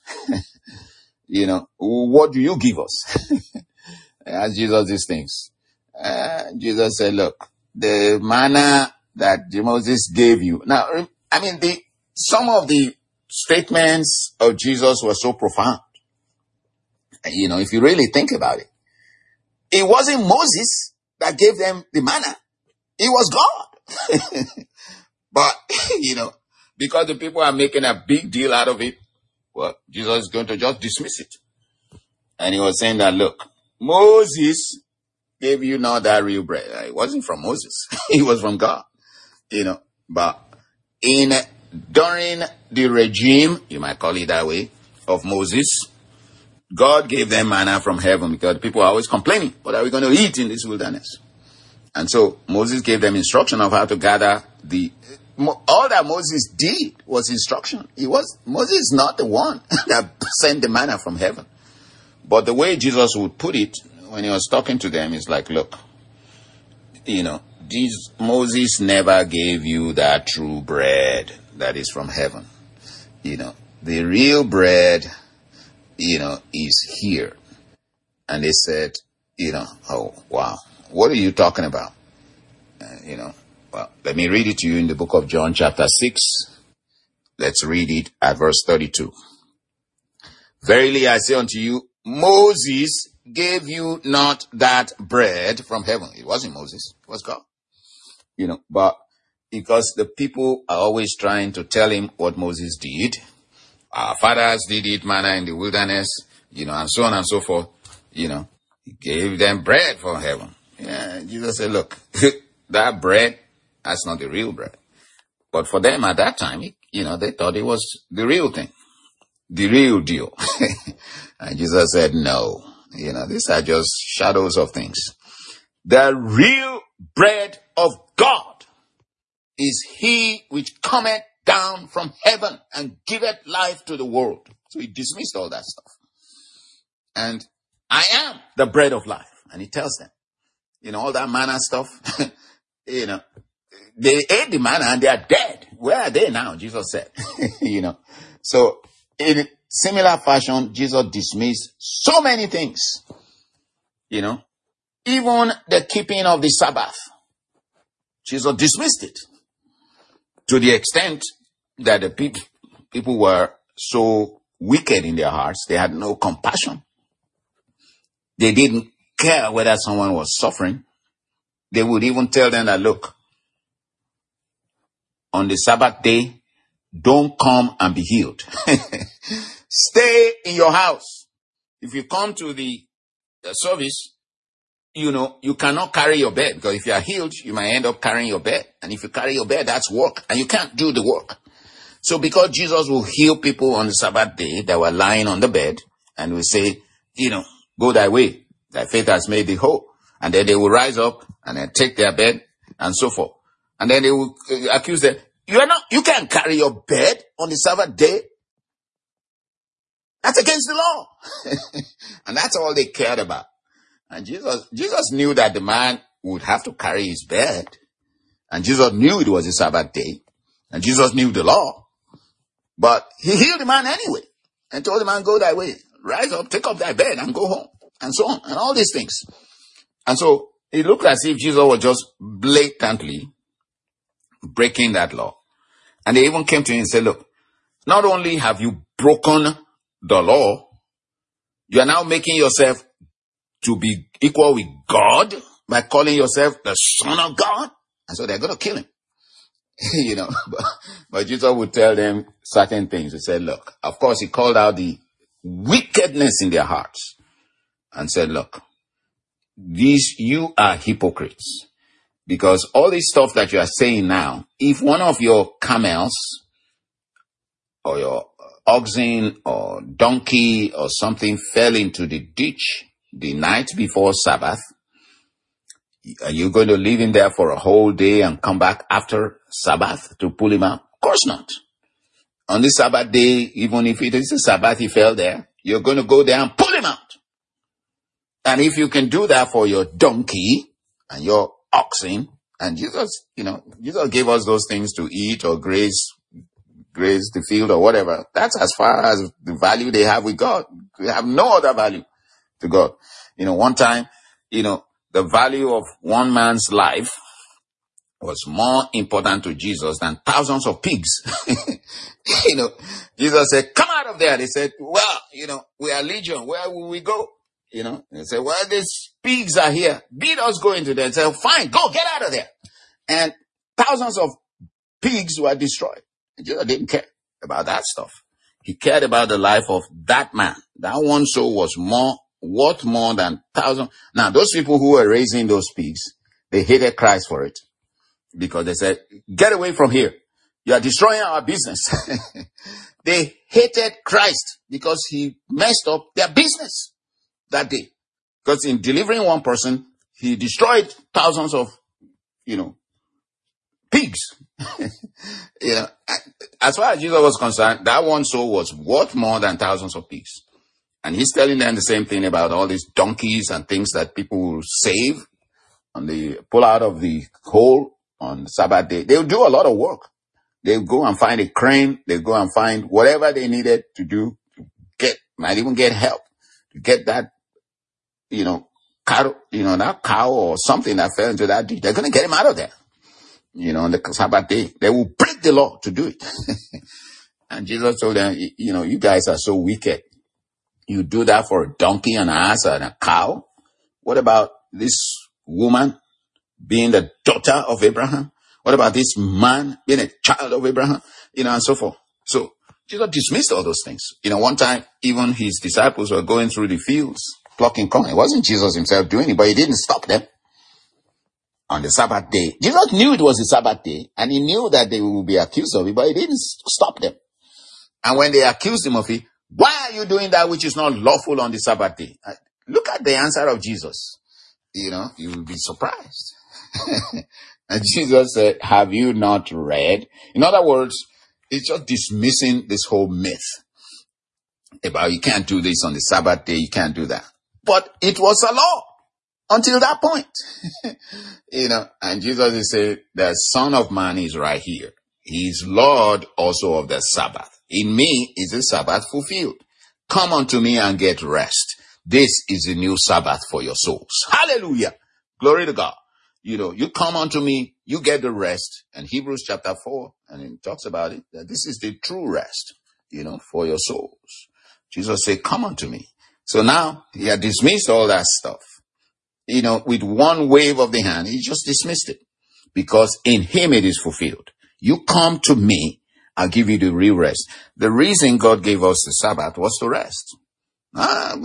What do you give us? Ask Jesus these things. Jesus said, look, the manna that Moses gave you. Now, some of the statements of Jesus were so profound. If you really think about it, it wasn't Moses that gave them the manna. It was God. But, because the people are making a big deal out of it, well, Jesus is going to just dismiss it. And he was saying that, look, Moses gave you not that real bread. It wasn't from Moses. It was from God. But during the regime, you might call it that way, of Moses, God gave them manna from heaven because people are always complaining, what are we going to eat in this wilderness? And so Moses gave them instruction of how to gather all that Moses did was instruction. Moses is not the one that sent the manna from heaven. But the way Jesus would put it when he was talking to them is like, look, Moses never gave you that true bread that is from heaven. The real bread, is here. And they said, oh, wow, what are you talking about? Well, let me read it to you in the book of John chapter 6. Let's read it at verse 32. Verily I say unto you, Moses gave you not that bread from heaven. It wasn't Moses, it was God. But because the people are always trying to tell him what Moses did, our fathers did eat manna in the wilderness, and so on and so forth, he gave them bread from heaven. Yeah, Jesus said, look, that bread, that's not the real bread. But for them at that time, they thought it was the real thing, the real deal. And Jesus said, no, these are just shadows of things. The real bread of God is he which cometh down from heaven and giveth life to the world. So he dismissed all that stuff. And I am the bread of life. And he tells them, all that manna stuff, they ate the manna and they are dead. Where are they now? Jesus said, So in similar fashion, Jesus dismissed so many things, even the keeping of the Sabbath. Jesus dismissed it to the extent that the people were so wicked in their hearts. They had no compassion. They didn't care whether someone was suffering. They would even tell them that, look, on the Sabbath day, don't come and be healed. Stay in your house. If you come to the service, you cannot carry your bed, because if you are healed, you might end up carrying your bed. And if you carry your bed, that's work, and you can't do the work. So because Jesus will heal people on the Sabbath day that were lying on the bed, and will say, go thy way, thy faith has made thee whole. And then they will rise up and then take their bed and so forth. And then they will accuse them, you can't carry your bed on the Sabbath day. That's against the law. And that's all they cared about. And Jesus knew that the man would have to carry his bed. And Jesus knew it was a Sabbath day. And Jesus knew the law. But he healed the man anyway. And told the man, go thy way. Rise up, take up thy bed and go home. And so on. And all these things. And so it looked as if Jesus was just blatantly breaking that law. And they even came to him and said, look, not only have you broken the law, you are now making yourself to be equal with God by calling yourself the Son of God. And so they're going to kill him. But Jesus would tell them certain things. He said, look, of course, he called out the wickedness in their hearts and said, look, you are hypocrites, because all this stuff that you are saying now, if one of your camels or your oxen or donkey or something fell into the ditch the night before Sabbath, are you going to leave him there for a whole day and come back after Sabbath to pull him out? Of course not. On the Sabbath day, even if it is a Sabbath, he fell there, you're going to go there and pull him out. And if you can do that for your donkey, and your oxen. And Jesus gave us those things to eat or graze the field or whatever. That's as far as the value they have with God. We have no other value to God. One time, the value of one man's life was more important to Jesus than thousands of pigs. Jesus said, come out of there. They said, well, we are legion. Where will we go? They said, well, these pigs are here. Bid us go into there. And said, fine, go, get out of there. And thousands of pigs were destroyed. Jesus didn't care about that stuff. He cared about the life of that man. That one soul was worth more than thousands. Now, those people who were raising those pigs, they hated Christ for it. Because they said, get away from here. You are destroying our business. They hated Christ because he messed up their business that day. Because in delivering one person, he destroyed thousands of, pigs. As far as Jesus was concerned, that one soul was worth more than thousands of pigs. And he's telling them the same thing about all these donkeys and things that people will save and they pull out of the hole on the Sabbath day. They'll do a lot of work. They'll go and find a crane. They'll go and find whatever they needed to do to might even get help to get that, that cow or something that fell into that ditch. They're going to get him out of there. On the Sabbath day, they will break the law to do it. And Jesus told them, you guys are so wicked. You do that for a donkey, an ass, and a cow. What about this woman being the daughter of Abraham? What about this man being a child of Abraham? And so forth. So Jesus dismissed all those things. One time, even his disciples were going through the fields, plucking corn. It wasn't Jesus himself doing it, but he didn't stop them. On the Sabbath day. Jesus knew it was the Sabbath day, and he knew that they would be accused of it, but he didn't stop them. And when they accused him of it, why are you doing that which is not lawful on the Sabbath day? Look at the answer of Jesus. You will be surprised. And Jesus said, have you not read? In other words, it's just dismissing this whole myth about you can't do this on the Sabbath day, you can't do that. But it was a law. Until that point, and Jesus is saying, the Son of Man is right here. He is Lord also of the Sabbath. In me is the Sabbath fulfilled. Come unto me and get rest. This is the new Sabbath for your souls. Hallelujah. Glory to God. You come unto me, you get the rest. And Hebrews chapter 4, and it talks about it, that this is the true rest, for your souls. Jesus said, come unto me. So now he had dismissed all that stuff. With one wave of the hand, he just dismissed it because in him it is fulfilled. You come to me, I'll give you the real rest. The reason God gave us the Sabbath was to rest. God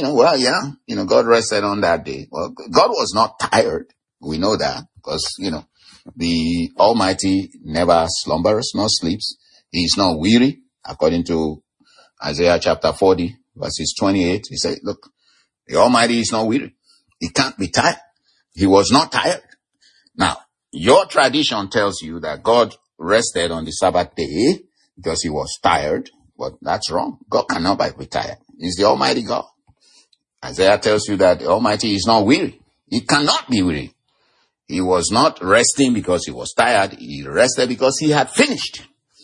rested on that day. Well, God was not tired. We know that because, the Almighty never slumbers nor sleeps. He is not weary. According to Isaiah chapter 40, verses 28, he said, look, the Almighty is not weary. He can't be tired. He was not tired. Now, your tradition tells you that God rested on the Sabbath day because he was tired, but that's wrong. God cannot be tired. He's the Almighty God. Isaiah tells you that the Almighty is not weary. He cannot be weary. He was not resting because he was tired. He rested because he had finished.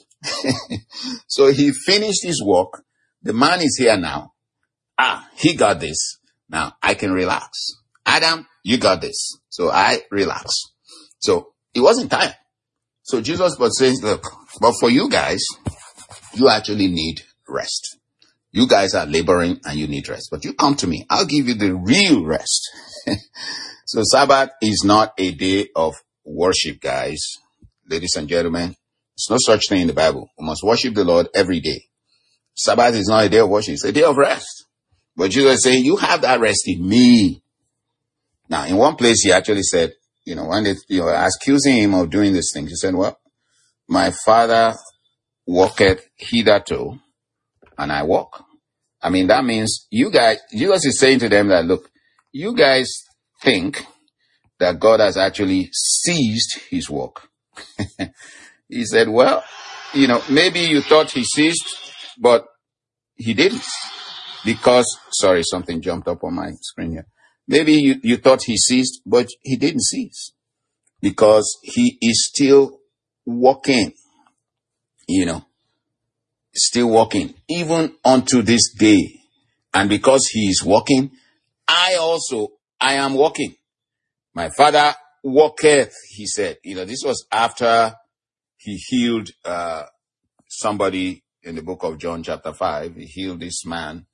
So he finished his work. The man is here now. He got this. Now I can relax. Adam, you got this. So I relax. So he wasn't tired. So Jesus was saying, look, but for you guys, you actually need rest. You guys are laboring and you need rest. But you come to me. I'll give you the real rest. So Sabbath is not a day of worship, guys. Ladies and gentlemen, there's no such thing in the Bible. We must worship the Lord every day. Sabbath is not a day of worship. It's a day of rest. But Jesus is saying, you have that rest in me. Now, in one place, he actually said, when they accusing him of doing these things, he said, well, my Father walketh hitherto, and I walk. I mean, that means you guys, Jesus is saying to them that, look, you guys think that God has actually ceased his work. He said, well, maybe you thought he ceased, but he didn't. Because, sorry, something jumped up on my screen here. Maybe you thought he ceased, but he didn't cease, because he is still walking, still walking, even unto this day. And because he is walking, I am walking. My Father walketh, he said. This was after he healed somebody in the book of John chapter 5. He healed this man,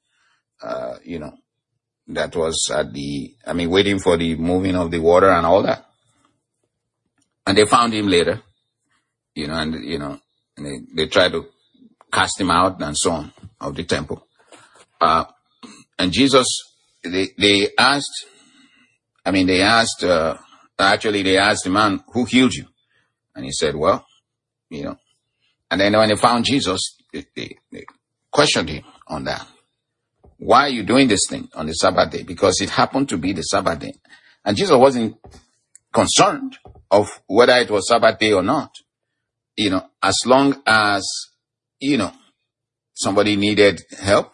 that was waiting for the moving of the water and all that. And they found him later, and they tried to cast him out and so on of the temple. And Jesus, they asked the man, who healed you? And he said, well, and then when they found Jesus, they questioned him on that. Why are you doing this thing on the Sabbath day? Because it happened to be the Sabbath day. And Jesus wasn't concerned of whether it was Sabbath day or not. As long as, somebody needed help,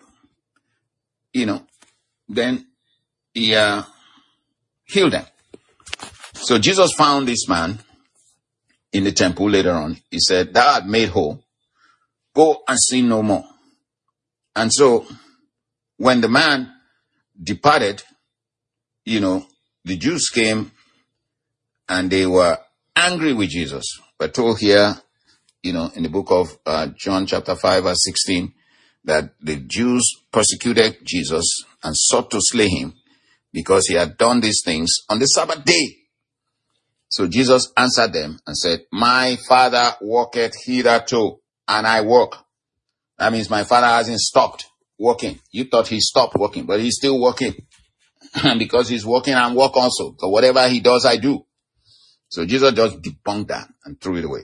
then he healed them. So Jesus found this man in the temple later on. He said, thou art made whole. Go and sin no more. And so when the man departed, the Jews came and they were angry with Jesus. We're told here, in the book of John chapter 5 verse 16, that the Jews persecuted Jesus and sought to slay him because he had done these things on the Sabbath day. So Jesus answered them and said, my Father walketh hitherto, and I walk. That means my Father hasn't stopped walking. You thought he stopped walking, but he's still walking. And because he's walking, I walk also. So whatever he does, I do. So Jesus just debunked that and threw it away.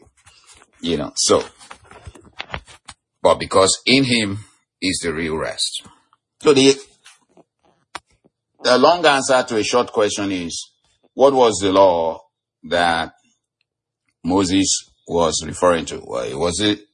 But because in him is the real rest. So the long answer to a short question is, what was the law that Moses was referring to? Well,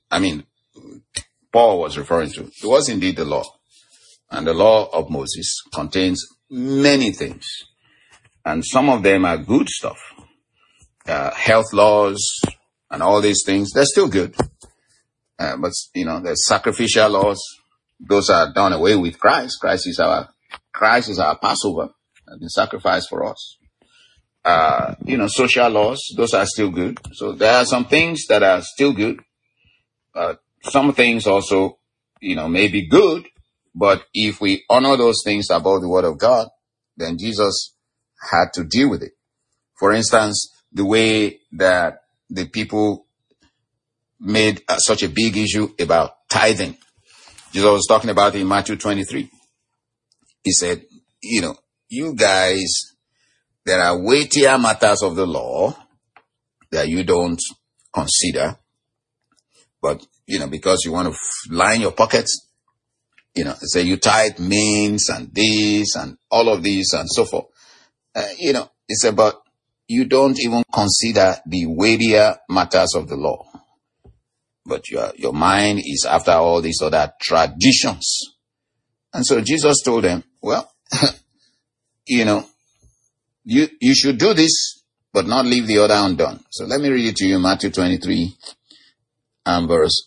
Paul was referring to. It was indeed the law. And the law of Moses contains many things. And some of them are good stuff. Health laws and all these things, they're still good. But there's sacrificial laws. Those are done away with Christ. Christ is our Passover, and the sacrifice for us. Social laws, those are still good. So there are some things that are still good. Some things also, may be good, but if we honor those things above the word of God, then Jesus had to deal with it. For instance, the way that the people made such a big issue about tithing. Jesus was talking about it in Matthew 23. He said, you guys, there are weightier matters of the law that you don't consider. But, because you want to line your pockets, say you tithe means and this and all of these and so forth. It's about, you don't even consider the weightier matters of the law. But your mind is after all these other traditions. And so Jesus told them, well, you should do this, but not leave the other undone. So let me read it to you, Matthew 23 and verse,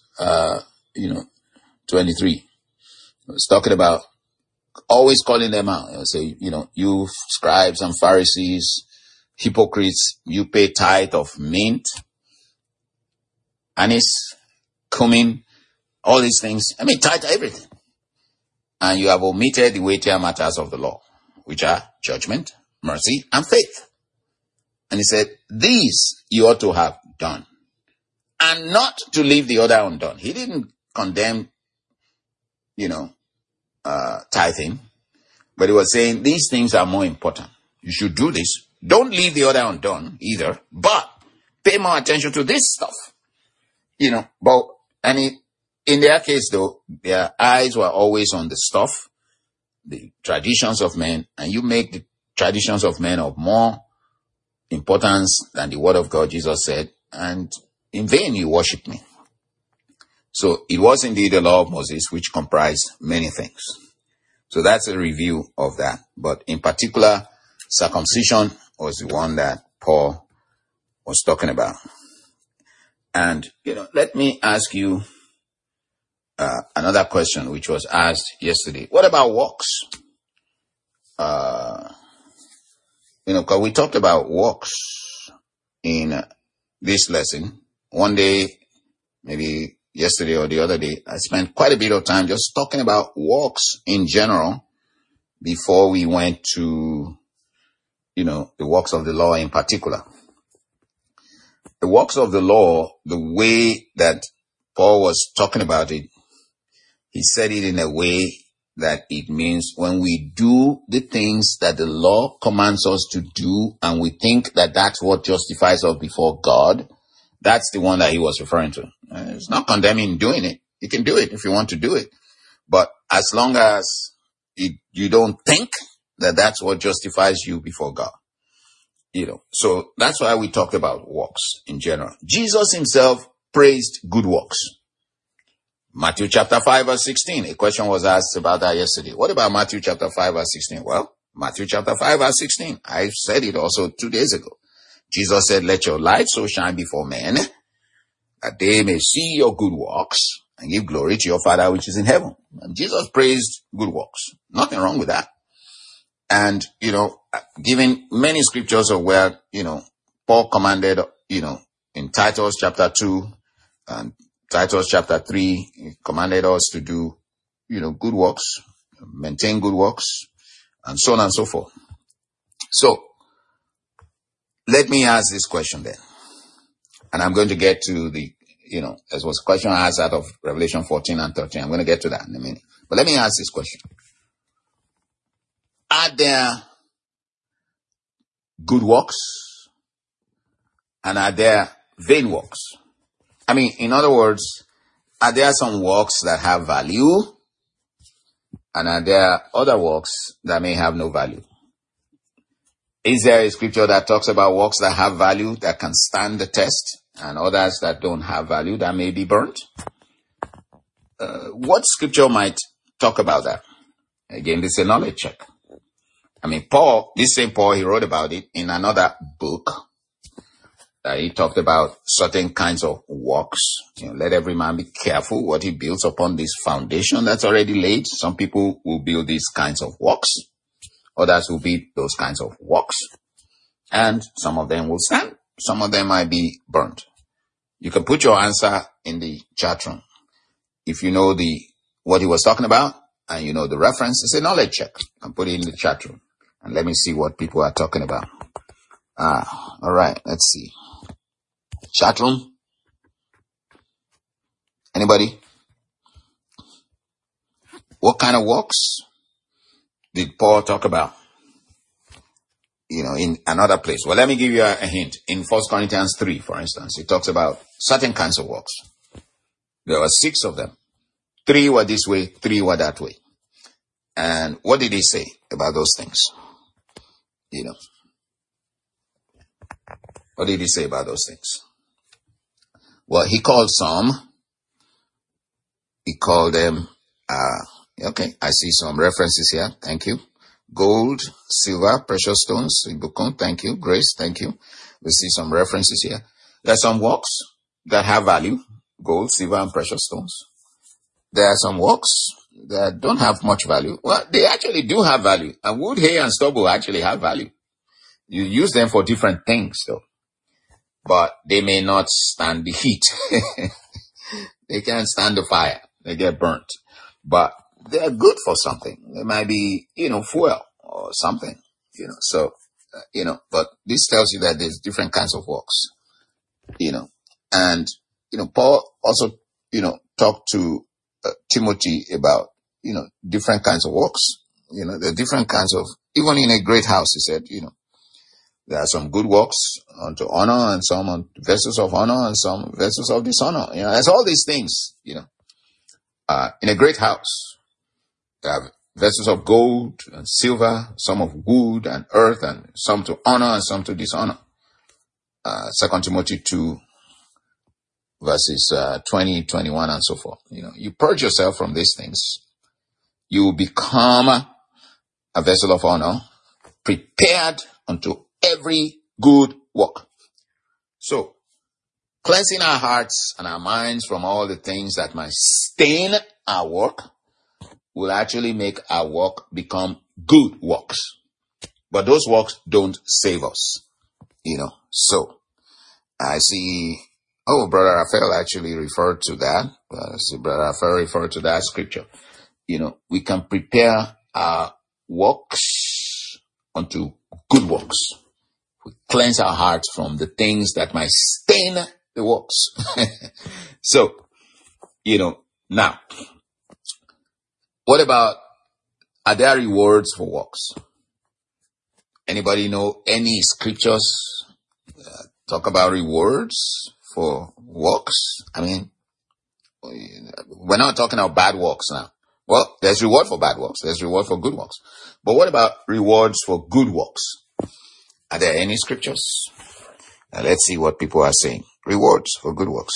23. It's talking about always calling them out. Say, you scribes and Pharisees, hypocrites, you pay tithe of mint, anise, cumin, all these things. Tithe everything. And you have omitted the weightier matters of the law, which are judgment, mercy, and faith. And he said, these you ought to have done, and not to leave the other undone. He didn't condemn, tithing, but he was saying these things are more important. You should do this. Don't leave the other undone either, but pay more attention to this stuff. In their case though, their eyes were always on the stuff, the traditions of men, and you make the traditions of men of more importance than the word of God, Jesus said, and in vain you worship me. So it was indeed the law of Moses, which comprised many things. So that's a review of that. But in particular, circumcision was the one that Paul was talking about. And, let me ask you another question which was asked yesterday. What about works? Because we talked about works in this lesson. One day, maybe yesterday or the other day, I spent quite a bit of time just talking about works in general before we went to, the works of the law in particular. The works of the law, the way that Paul was talking about it, he said it in a way that it means when we do the things that the law commands us to do and we think that that's what justifies us before God, that's the one that he was referring to. It's not condemning doing it. You can do it if you want to do it. But as long as you don't think that that's what justifies you before God. So that's why we talked about works in general. Jesus himself praised good works. Matthew chapter 5 verse 16. A question was asked about that yesterday. What about Matthew chapter 5 verse 16? Well, Matthew chapter 5 verse 16. I said it also 2 days ago. Jesus said, let your light so shine before men that they may see your good works and give glory to your Father which is in heaven. And Jesus praised good works. Nothing wrong with that. And, giving many scriptures of where, Paul commanded, in Titus chapter 2 and Titus chapter 3, he commanded us to do, good works, maintain good works, and so on and so forth. So, let me ask this question then. And I'm going to get to the, as was a question asked out of Revelation 14 and 13. I'm going to get to that in a minute. But let me ask this question. Are there good works? And are there vain works? I mean, in other words, are there some works that have value? And are there other works that may have no value? Is there a scripture that talks about works that have value, that can stand the test, and others that don't have value, that may be burnt? What scripture might talk about that? Again, this is a knowledge check. I mean, Paul, this same Paul, he wrote about it in another book. He talked about certain kinds of works. Let every man be careful what he builds upon this foundation that's already laid. Some people will build these kinds of works. Others will build those kinds of works. And some of them will stand. Some of them might be burnt. You can put your answer in the chat room. If you know what he was talking about and you know the reference, it's a knowledge check. You can put it in the chat room. And let me see what people are talking about. All right. Let's see. Chat room. Anybody? What kind of works did Paul talk about? In another place. Well, let me give you a hint. In 1 Corinthians 3, for instance, it talks about certain kinds of works. There were 6 of them. 3 were this way, 3 were that way. And what did he say about those things? What did he say about those things? Well, he called them, okay, I see some references here. Thank you. Gold, silver, precious stones, Ibukun, thank you. Grace, thank you. We see some references here. There are some works that have value, gold, silver, and precious stones. There are some works that don't have much value. Well, they actually do have value. And wood, hay, and stubble actually have value. You use them for different things, though. But they may not stand the heat. They can't stand the fire. They get burnt. But they're good for something. They might be, fuel or something, So, but this tells you that there's different kinds of works, And, Paul also, talked to Timothy about, different kinds of works. There are different kinds of, even in a great house, he said, there are some good works unto honor and some on vessels of honor and some vessels of dishonor. There's all these things, in a great house. There are vessels of gold and silver, some of wood and earth, and some to honor and some to dishonor. 2 Timothy 2, verses 20, 21, and so forth. You purge yourself from these things. You will become a vessel of honor, prepared unto every good work. So, cleansing our hearts and our minds from all the things that might stain our work will actually make our work become good works. But those works don't save us, So, I see, Brother Raphael actually referred to that. Brother Raphael referred to that scripture. We can prepare our works unto good works. We cleanse our hearts from the things that might stain the works. So, now, what about, are there rewards for works? Anybody know any scriptures talk about rewards for works? I mean, we're not talking about bad works now. Well, there's reward for bad works. There's reward for good works. But what about rewards for good works? Are there any scriptures? Now let's see what people are saying. Rewards for good works.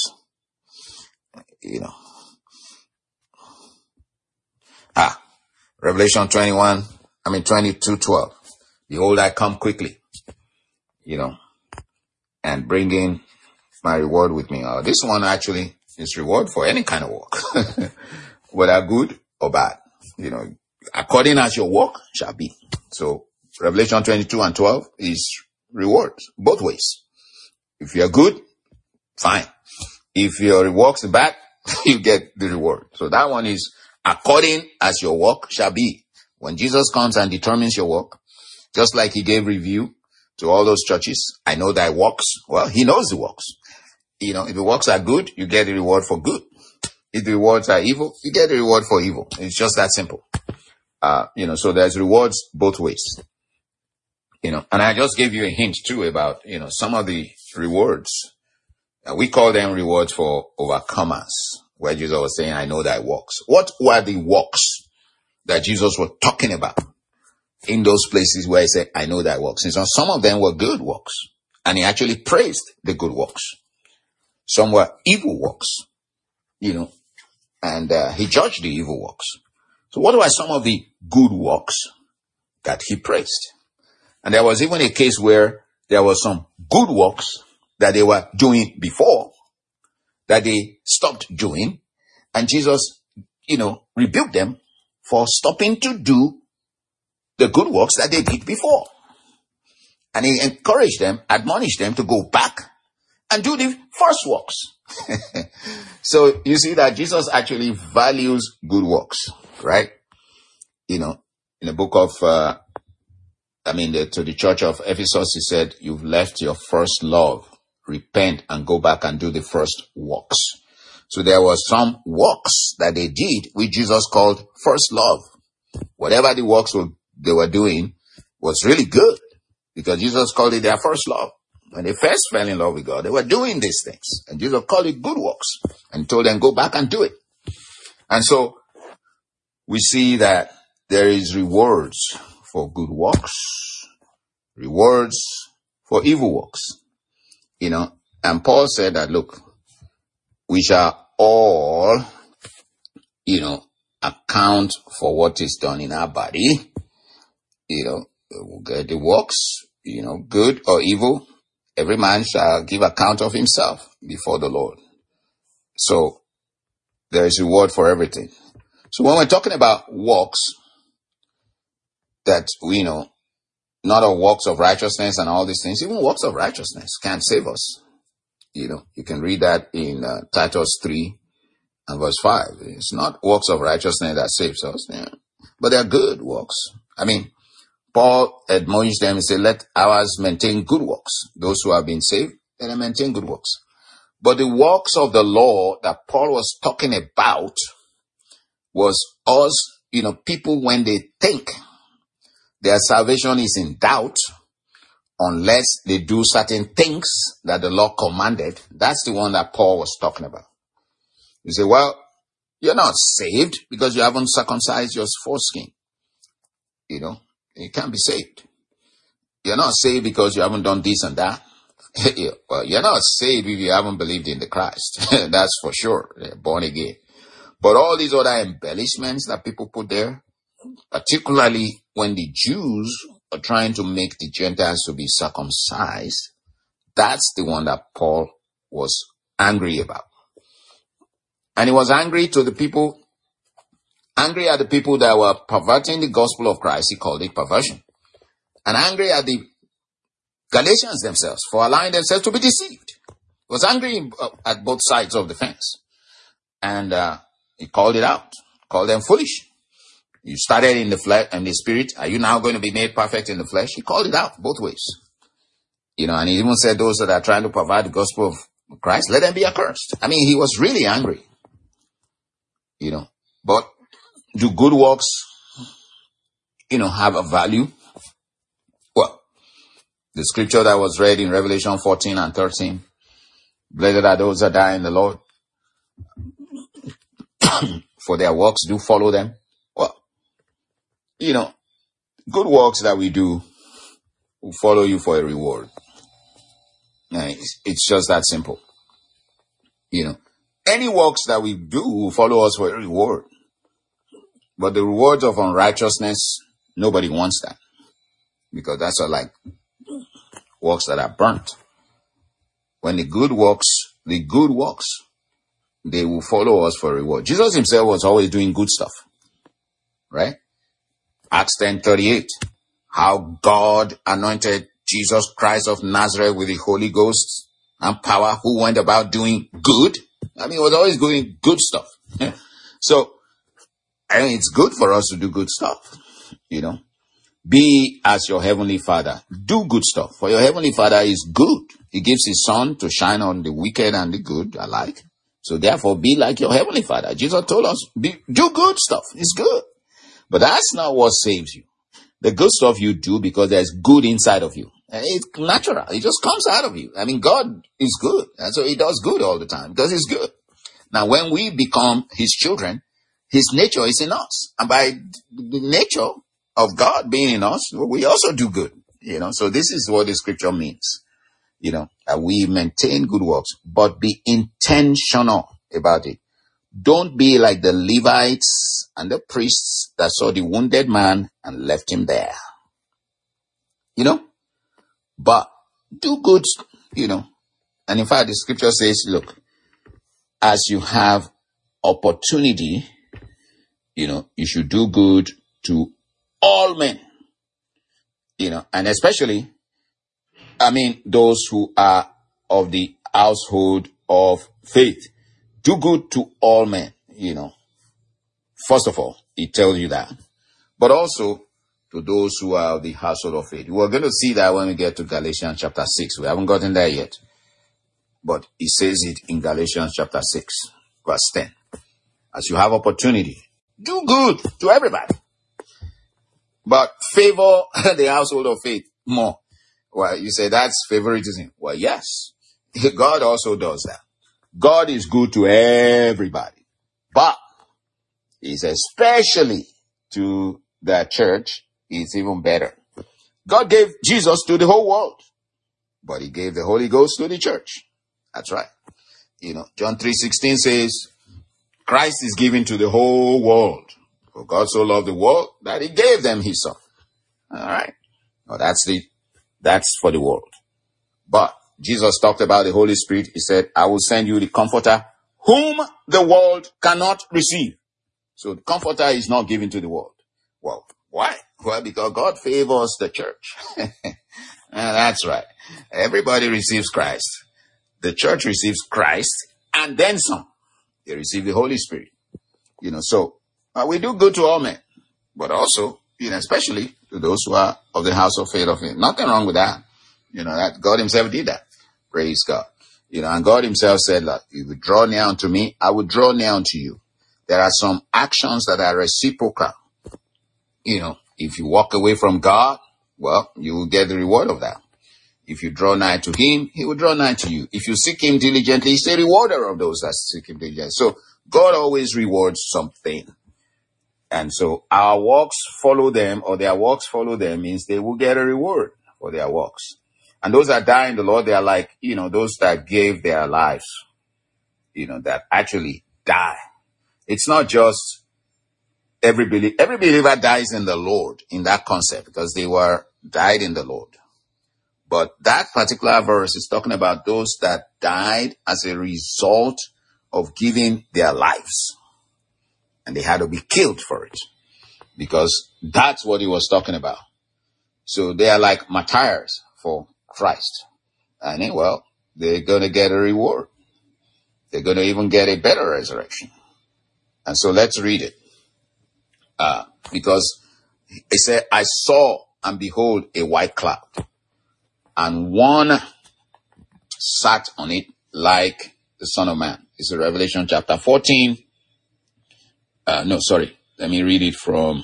22:12. Behold, I come quickly, and bring in my reward with me. This one actually is reward for any kind of work, whether good or bad, according as your work shall be. So Revelation 22:12 is reward both ways. If you're good, fine. If your work's bad, you get the reward. So that one is according as your work shall be. When Jesus comes and determines your work, just like he gave review to all those churches, I know thy works. Well, he knows the works. If the works are good, you get the reward for good. If the rewards are evil, you get the reward for evil. It's just that simple. So there's rewards both ways. And I just gave you a hint too about, some of the rewards. We call them rewards for overcomers, where Jesus was saying, I know thy works. What were the works that Jesus was talking about in those places where he said, I know thy works? And so some of them were good works, and he actually praised the good works. Some were evil works, and he judged the evil works. So what were some of the good works that he praised? And there was even a case where there was some good works that they were doing before that they stopped doing, and Jesus, rebuked them for stopping to do the good works that they did before. And he encouraged them, admonished them to go back and do the first works. So you see that Jesus actually values good works, right? In the book of, to the church of Ephesus, he said, you've left your first love. Repent and go back and do the first works. So there was some works that they did, which Jesus called first love. Whatever the works they were doing was really good, because Jesus called it their first love. When they first fell in love with God, they were doing these things, and Jesus called it good works and told them, go back and do it. And so we see that there is rewards for good works, rewards for evil works. And Paul said that, look, we shall all, account for what is done in our body. We'll get the works, good or evil. Every man shall give account of himself before the Lord. So there is reward for everything. So when we're talking about works that we know, not of works of righteousness and all these things, even works of righteousness can't save us. You can read that in Titus 3 and verse 5. It's not works of righteousness that saves us, but they're good works. Paul admonished them and said, let ours maintain good works. Those who have been saved, let them maintain good works. But the works of the law that Paul was talking about was us, people when they think their salvation is in doubt, unless they do certain things that the law commanded. That's the one that Paul was talking about. You say, well, you're not saved because you haven't circumcised your foreskin. You can't be saved. You're not saved because you haven't done this and that. Well, you're not saved if you haven't believed in the Christ. That's for sure. You're born again. But all these other embellishments that people put there, particularly when the Jews or trying to make the Gentiles to be circumcised, that's the one that Paul was angry about. And he was angry at the people that were perverting the gospel of Christ. He called it perversion. And angry at the Galatians themselves for allowing themselves to be deceived. He was angry at both sides of the fence. And he called it out, called them foolish. You started in the flesh and the spirit. Are you now going to be made perfect in the flesh? He called it out both ways. And he even said those that are trying to pervert the gospel of Christ, let them be accursed. I mean, he was really angry. But do good works, have a value? Well, the scripture that was read in Revelation 14 and 13, blessed are those that die in the Lord, for their works do follow them. Well, good works that we do will follow you for a reward. It's just that simple. Any works that we do will follow us for a reward. But the rewards of unrighteousness, nobody wants that. Because that's like works that are burnt. When the good works, they will follow us for a reward. Jesus himself was always doing good stuff. Right? Acts 10:38. How God anointed Jesus Christ of Nazareth with the Holy Ghost and power, who went about doing good. I mean, he was always doing good stuff. So, it's good for us to do good stuff. Be as your heavenly Father. Do good stuff. For your heavenly Father is good. He gives his sun to shine on the wicked and the good alike. So therefore, be like your heavenly Father. Jesus told us, do good stuff. It's good. But that's not what saves you. The good stuff you do because there's good inside of you. And it's natural. It just comes out of you. I mean, God is good. And so he does good all the time because he's good. Now, when we become his children, his nature is in us. And by the nature of God being in us, we also do good. So this is what the scripture means. That we maintain good works, but be intentional about it. Don't be like the Levites and the priests that saw the wounded man and left him there. But do good, And in fact, the scripture says, look, as you have opportunity, you should do good to all men, and especially, those who are of the household of faith. Do good to all men, First of all, it tells you that. But also to those who are of the household of faith. We're going to see that when we get to Galatians chapter 6. We haven't gotten there yet. But it says it in Galatians chapter 6, verse 10. As you have opportunity, do good to everybody. But favor the household of faith more. Well, you say that's favoritism. Well, yes. God also does that. God is good to everybody. But he's especially to the church, it's even better. God gave Jesus to the whole world. But he gave the Holy Ghost to the church. That's right. John 3:16 says, Christ is given to the whole world. For God so loved the world that he gave them his son. All right. Well, that's for the world. But Jesus talked about the Holy Spirit. He said, I will send you the Comforter whom the world cannot receive. So the Comforter is not given to the world. Well, why? Well, because God favors the church. That's right. Everybody receives Christ. The church receives Christ and then some. They receive the Holy Spirit. So we do good to all men, but also, especially to those who are of the house of faith. Nothing wrong with that. That God himself did that. Praise God. And God himself said, like, if you draw near unto me, I will draw near unto you. There are some actions that are reciprocal. If you walk away from God, well, you will get the reward of that. If you draw nigh to him, he will draw nigh to you. If you seek him diligently, he's a rewarder of those that seek him diligently. So God always rewards something. And so our works follow them, or their works follow them, means they will get a reward for their works. And those that die in the Lord, they are like, those that gave their lives, that actually die. It's not just every believer dies in the Lord in that concept, because they were died in the Lord. But that particular verse is talking about those that died as a result of giving their lives. And they had to be killed for it, because that's what he was talking about. So they are like martyrs for Christ. And well, they're going to get a reward. They're going to even get a better resurrection. And so let's read it. Because it said, I saw and behold a white cloud, and one sat on it like the Son of Man. It's in Revelation chapter 14. Let me read it from,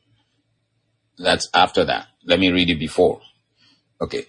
that's after that. Let me read it before. Okay.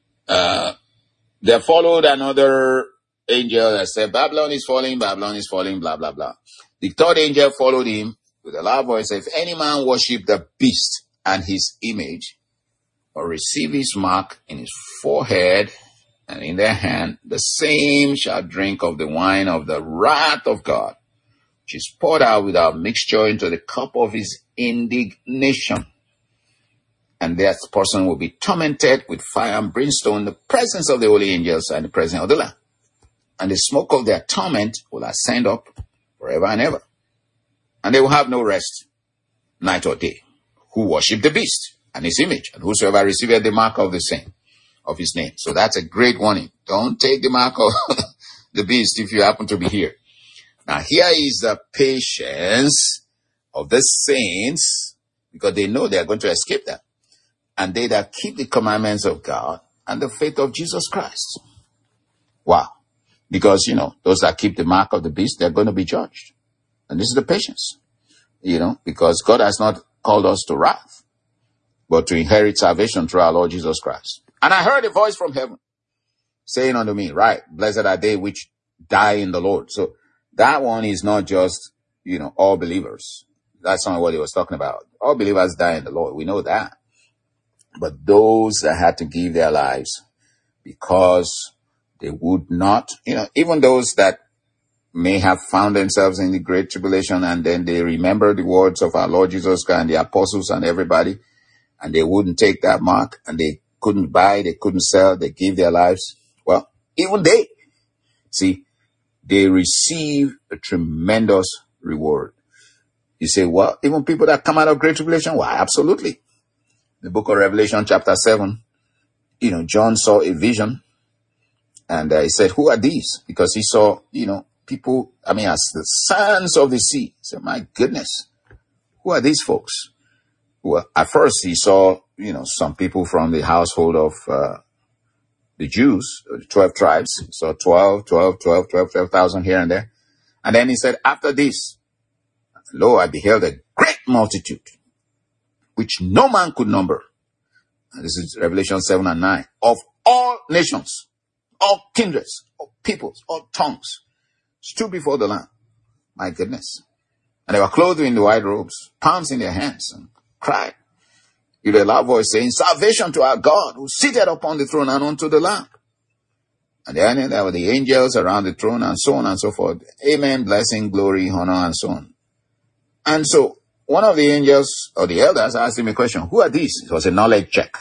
There followed another angel that said, Babylon is falling, blah, blah, blah. The third angel followed him with a loud voice, if any man worship the beast and his image, or receive his mark in his forehead and in their hand, the same shall drink of the wine of the wrath of God, which is poured out without mixture into the cup of his indignation. And that person will be tormented with fire and brimstone in the presence of the holy angels and the presence of the Lamb. And the smoke of their torment will ascend up forever and ever. And they will have no rest, night or day, who worship the beast and his image, and whosoever receiveth the mark of the same, of his name. So that's a great warning. Don't take the mark of the beast if you happen to be here. Now here is the patience of the saints, because they know they are going to escape that. And they that keep the commandments of God and the faith of Jesus Christ. Wow. Because, those that keep the mark of the beast, they're going to be judged. And this is the patience, because God has not called us to wrath, but to inherit salvation through our Lord Jesus Christ. And I heard a voice from heaven saying unto me, right, blessed are they which die in the Lord. So that one is not just, all believers. That's not what he was talking about. All believers die in the Lord. We know that. But those that had to give their lives because they would not, even those that may have found themselves in the great tribulation, and then they remember the words of our Lord Jesus Christ and the apostles and everybody, and they wouldn't take that mark, and they couldn't buy, they couldn't sell, they gave their lives. Well, even they receive a tremendous reward. You say, well, even people that come out of great tribulation, why? Absolutely. The book of Revelation chapter 7, John saw a vision, and he said, who are these? Because he saw, people, as the sands of the sea. He said, my goodness, who are these folks? Well, at first he saw, some people from the household of the Jews, the 12 tribes. He saw 12,000 here and there. And then he said, after this, lo, I beheld a great multitude, which no man could number. And this is Revelation 7 and 9. Of all nations, all kindreds, all peoples, all tongues, stood before the Lamb. My goodness. And they were clothed in the white robes, palms in their hands, and cried with a loud voice, saying, salvation to our God, who sitteth upon the throne and unto the Lamb. And then there were the angels around the throne, and so on and so forth. Amen, blessing, glory, honor, and so on. And so one of the angels or the elders asked him a question. Who are these? It was a knowledge check.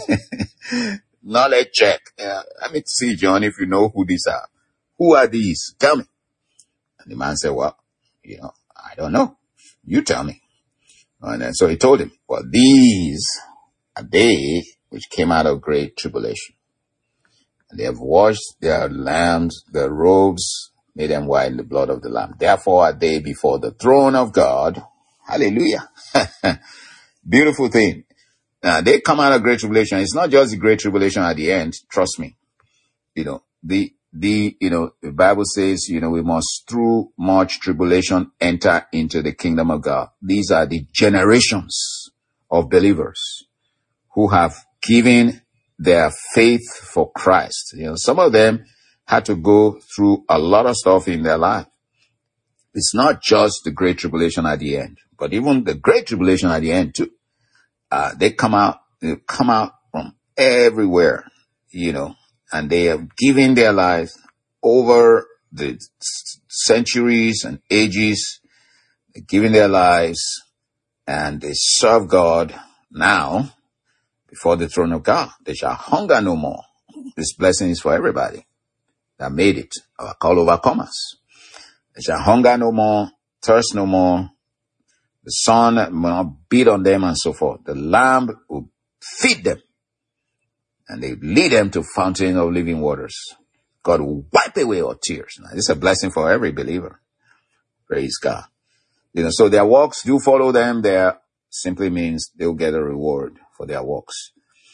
Knowledge check. Let me see, John, if you know who these are. Who are these? Tell me. And the man said, well, I don't know. You tell me. And then, so he told him, well, these are they which came out of great tribulation. And they have washed their lambs, their robes, made them white in the blood of the Lamb. Therefore are they before the throne of God. Hallelujah. Beautiful thing. Now, they come out of great tribulation. It's not just the great tribulation at the end. Trust me. The Bible says, we must through much tribulation enter into the kingdom of God. These are the generations of believers who have given their faith for Christ. Some of them had to go through a lot of stuff in their life. It's not just the great tribulation at the end, but even the great tribulation at the end too. They come out from everywhere, and they have given their lives over the centuries and ages, giving their lives, and they serve God now before the throne of God. They shall hunger no more. This blessing is for everybody that made it, our call overcomers. They shall hunger no more, thirst no more. The sun will not beat on them and so forth. The Lamb will feed them, and they lead them to fountain of living waters. God will wipe away all tears. Now, this is a blessing for every believer. Praise God. So their works do follow them. There simply means they'll get a reward for their works.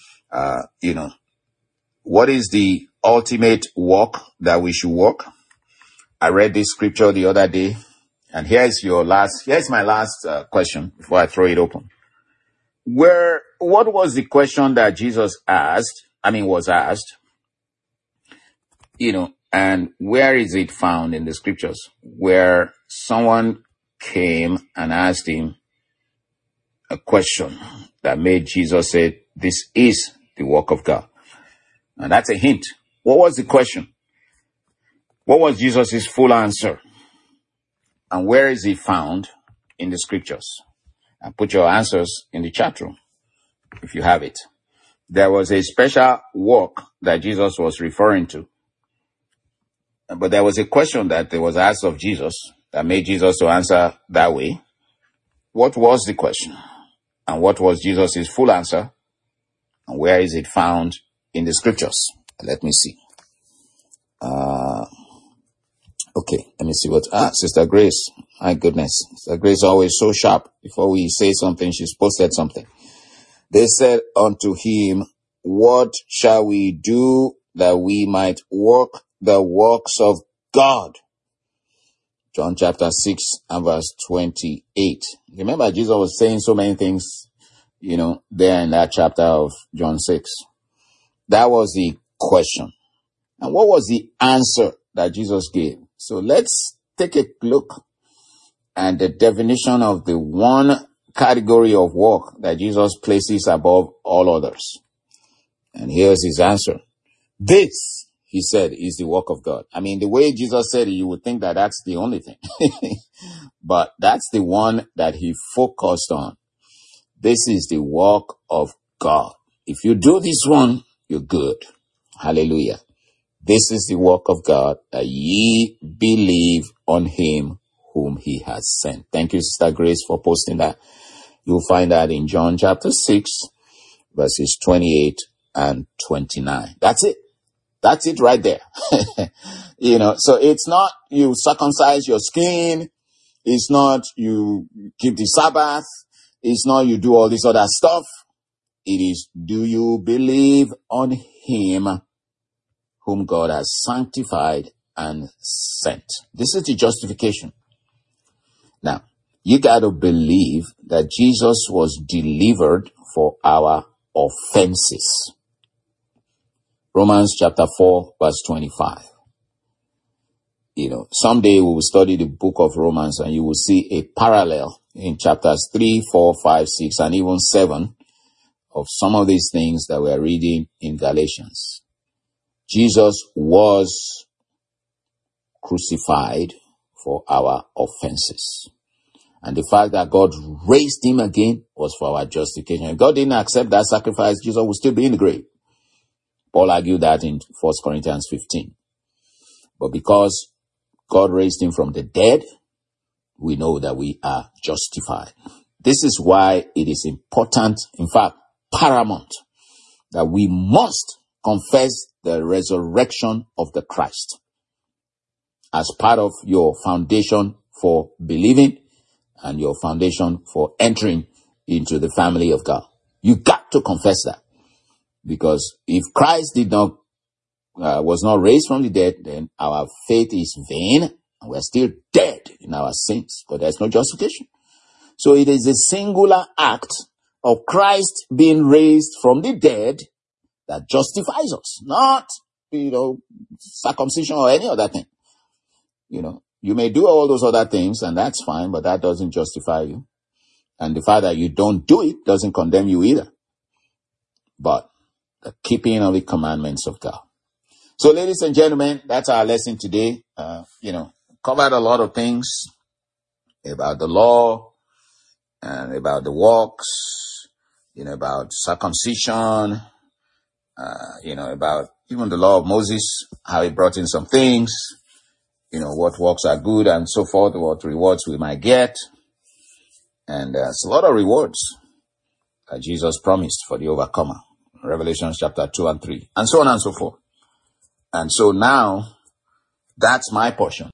What is the ultimate walk that we should walk? I read this scripture the other day, and here's my last question before I throw it open. What was the question that Jesus was asked? And where is it found in the scriptures? Where someone came and asked him a question that made Jesus say, this is the work of God. And that's a hint. What was the question? What was Jesus' full answer? And where is it found in the scriptures? And put your answers in the chat room if you have it. There was a special work that Jesus was referring to. But there was a question that was asked of Jesus that made Jesus to answer that way. What was the question? And what was Jesus' full answer? And where is it found in the scriptures? Let me see. Okay, let me see Sister Grace. My goodness. Sister Grace always so sharp. Before we say something, she's posted something. They said unto him, what shall we do that we might work the works of God? John chapter 6 and verse 28. Remember, Jesus was saying so many things, there in that chapter of John 6. That was the question. And what was the answer that Jesus gave? So let's take a look at the definition of the one category of work that Jesus places above all others. And here's his answer. This, he said, is the work of God. The way Jesus said it, you would think that that's the only thing. But that's the one that he focused on. This is the work of God. If you do this one, you're good. Hallelujah. This is the work of God, that ye believe on him whom he has sent. Thank you, Sister Grace, for posting that. You'll find that in John chapter 6, verses 28 and 29. That's it. That's it right there. So it's not you circumcise your skin. It's not you keep the Sabbath. It's not you do all this other stuff. It is, do you believe on him whom God has sanctified and sent? This is the justification. Now, you got to believe that Jesus was delivered for our offenses. Romans chapter 4, verse 25. Someday we will study the book of Romans and you will see a parallel in chapters 3, 4, 5, 6, and even 7 of some of these things that we are reading in Galatians. Jesus was crucified for our offenses. And the fact that God raised him again was for our justification. If God didn't accept that sacrifice, Jesus would still be in the grave. Paul argued that in 1 Corinthians 15. But because God raised him from the dead, we know that we are justified. This is why it is important, in fact, paramount, that we must confess the resurrection of the Christ as part of your foundation for believing and your foundation for entering into the family of God. You got to confess that, because if Christ was not raised from the dead, then our faith is vain and we're still dead in our sins, but there's no justification. So it is a singular act of Christ being raised from the dead that justifies us, not, circumcision or any other thing. You may do all those other things and that's fine, but that doesn't justify you. And the fact that you don't do it doesn't condemn you either. But the keeping of the commandments of God. So ladies and gentlemen, that's our lesson today. Covered a lot of things about the law and about the works, about circumcision, about even the law of Moses, how he brought in some things, what works are good and so forth, what rewards we might get. And there's a lot of rewards that Jesus promised for the overcomer. Revelation chapter 2 and 3, and so on and so forth. And so now, that's my portion.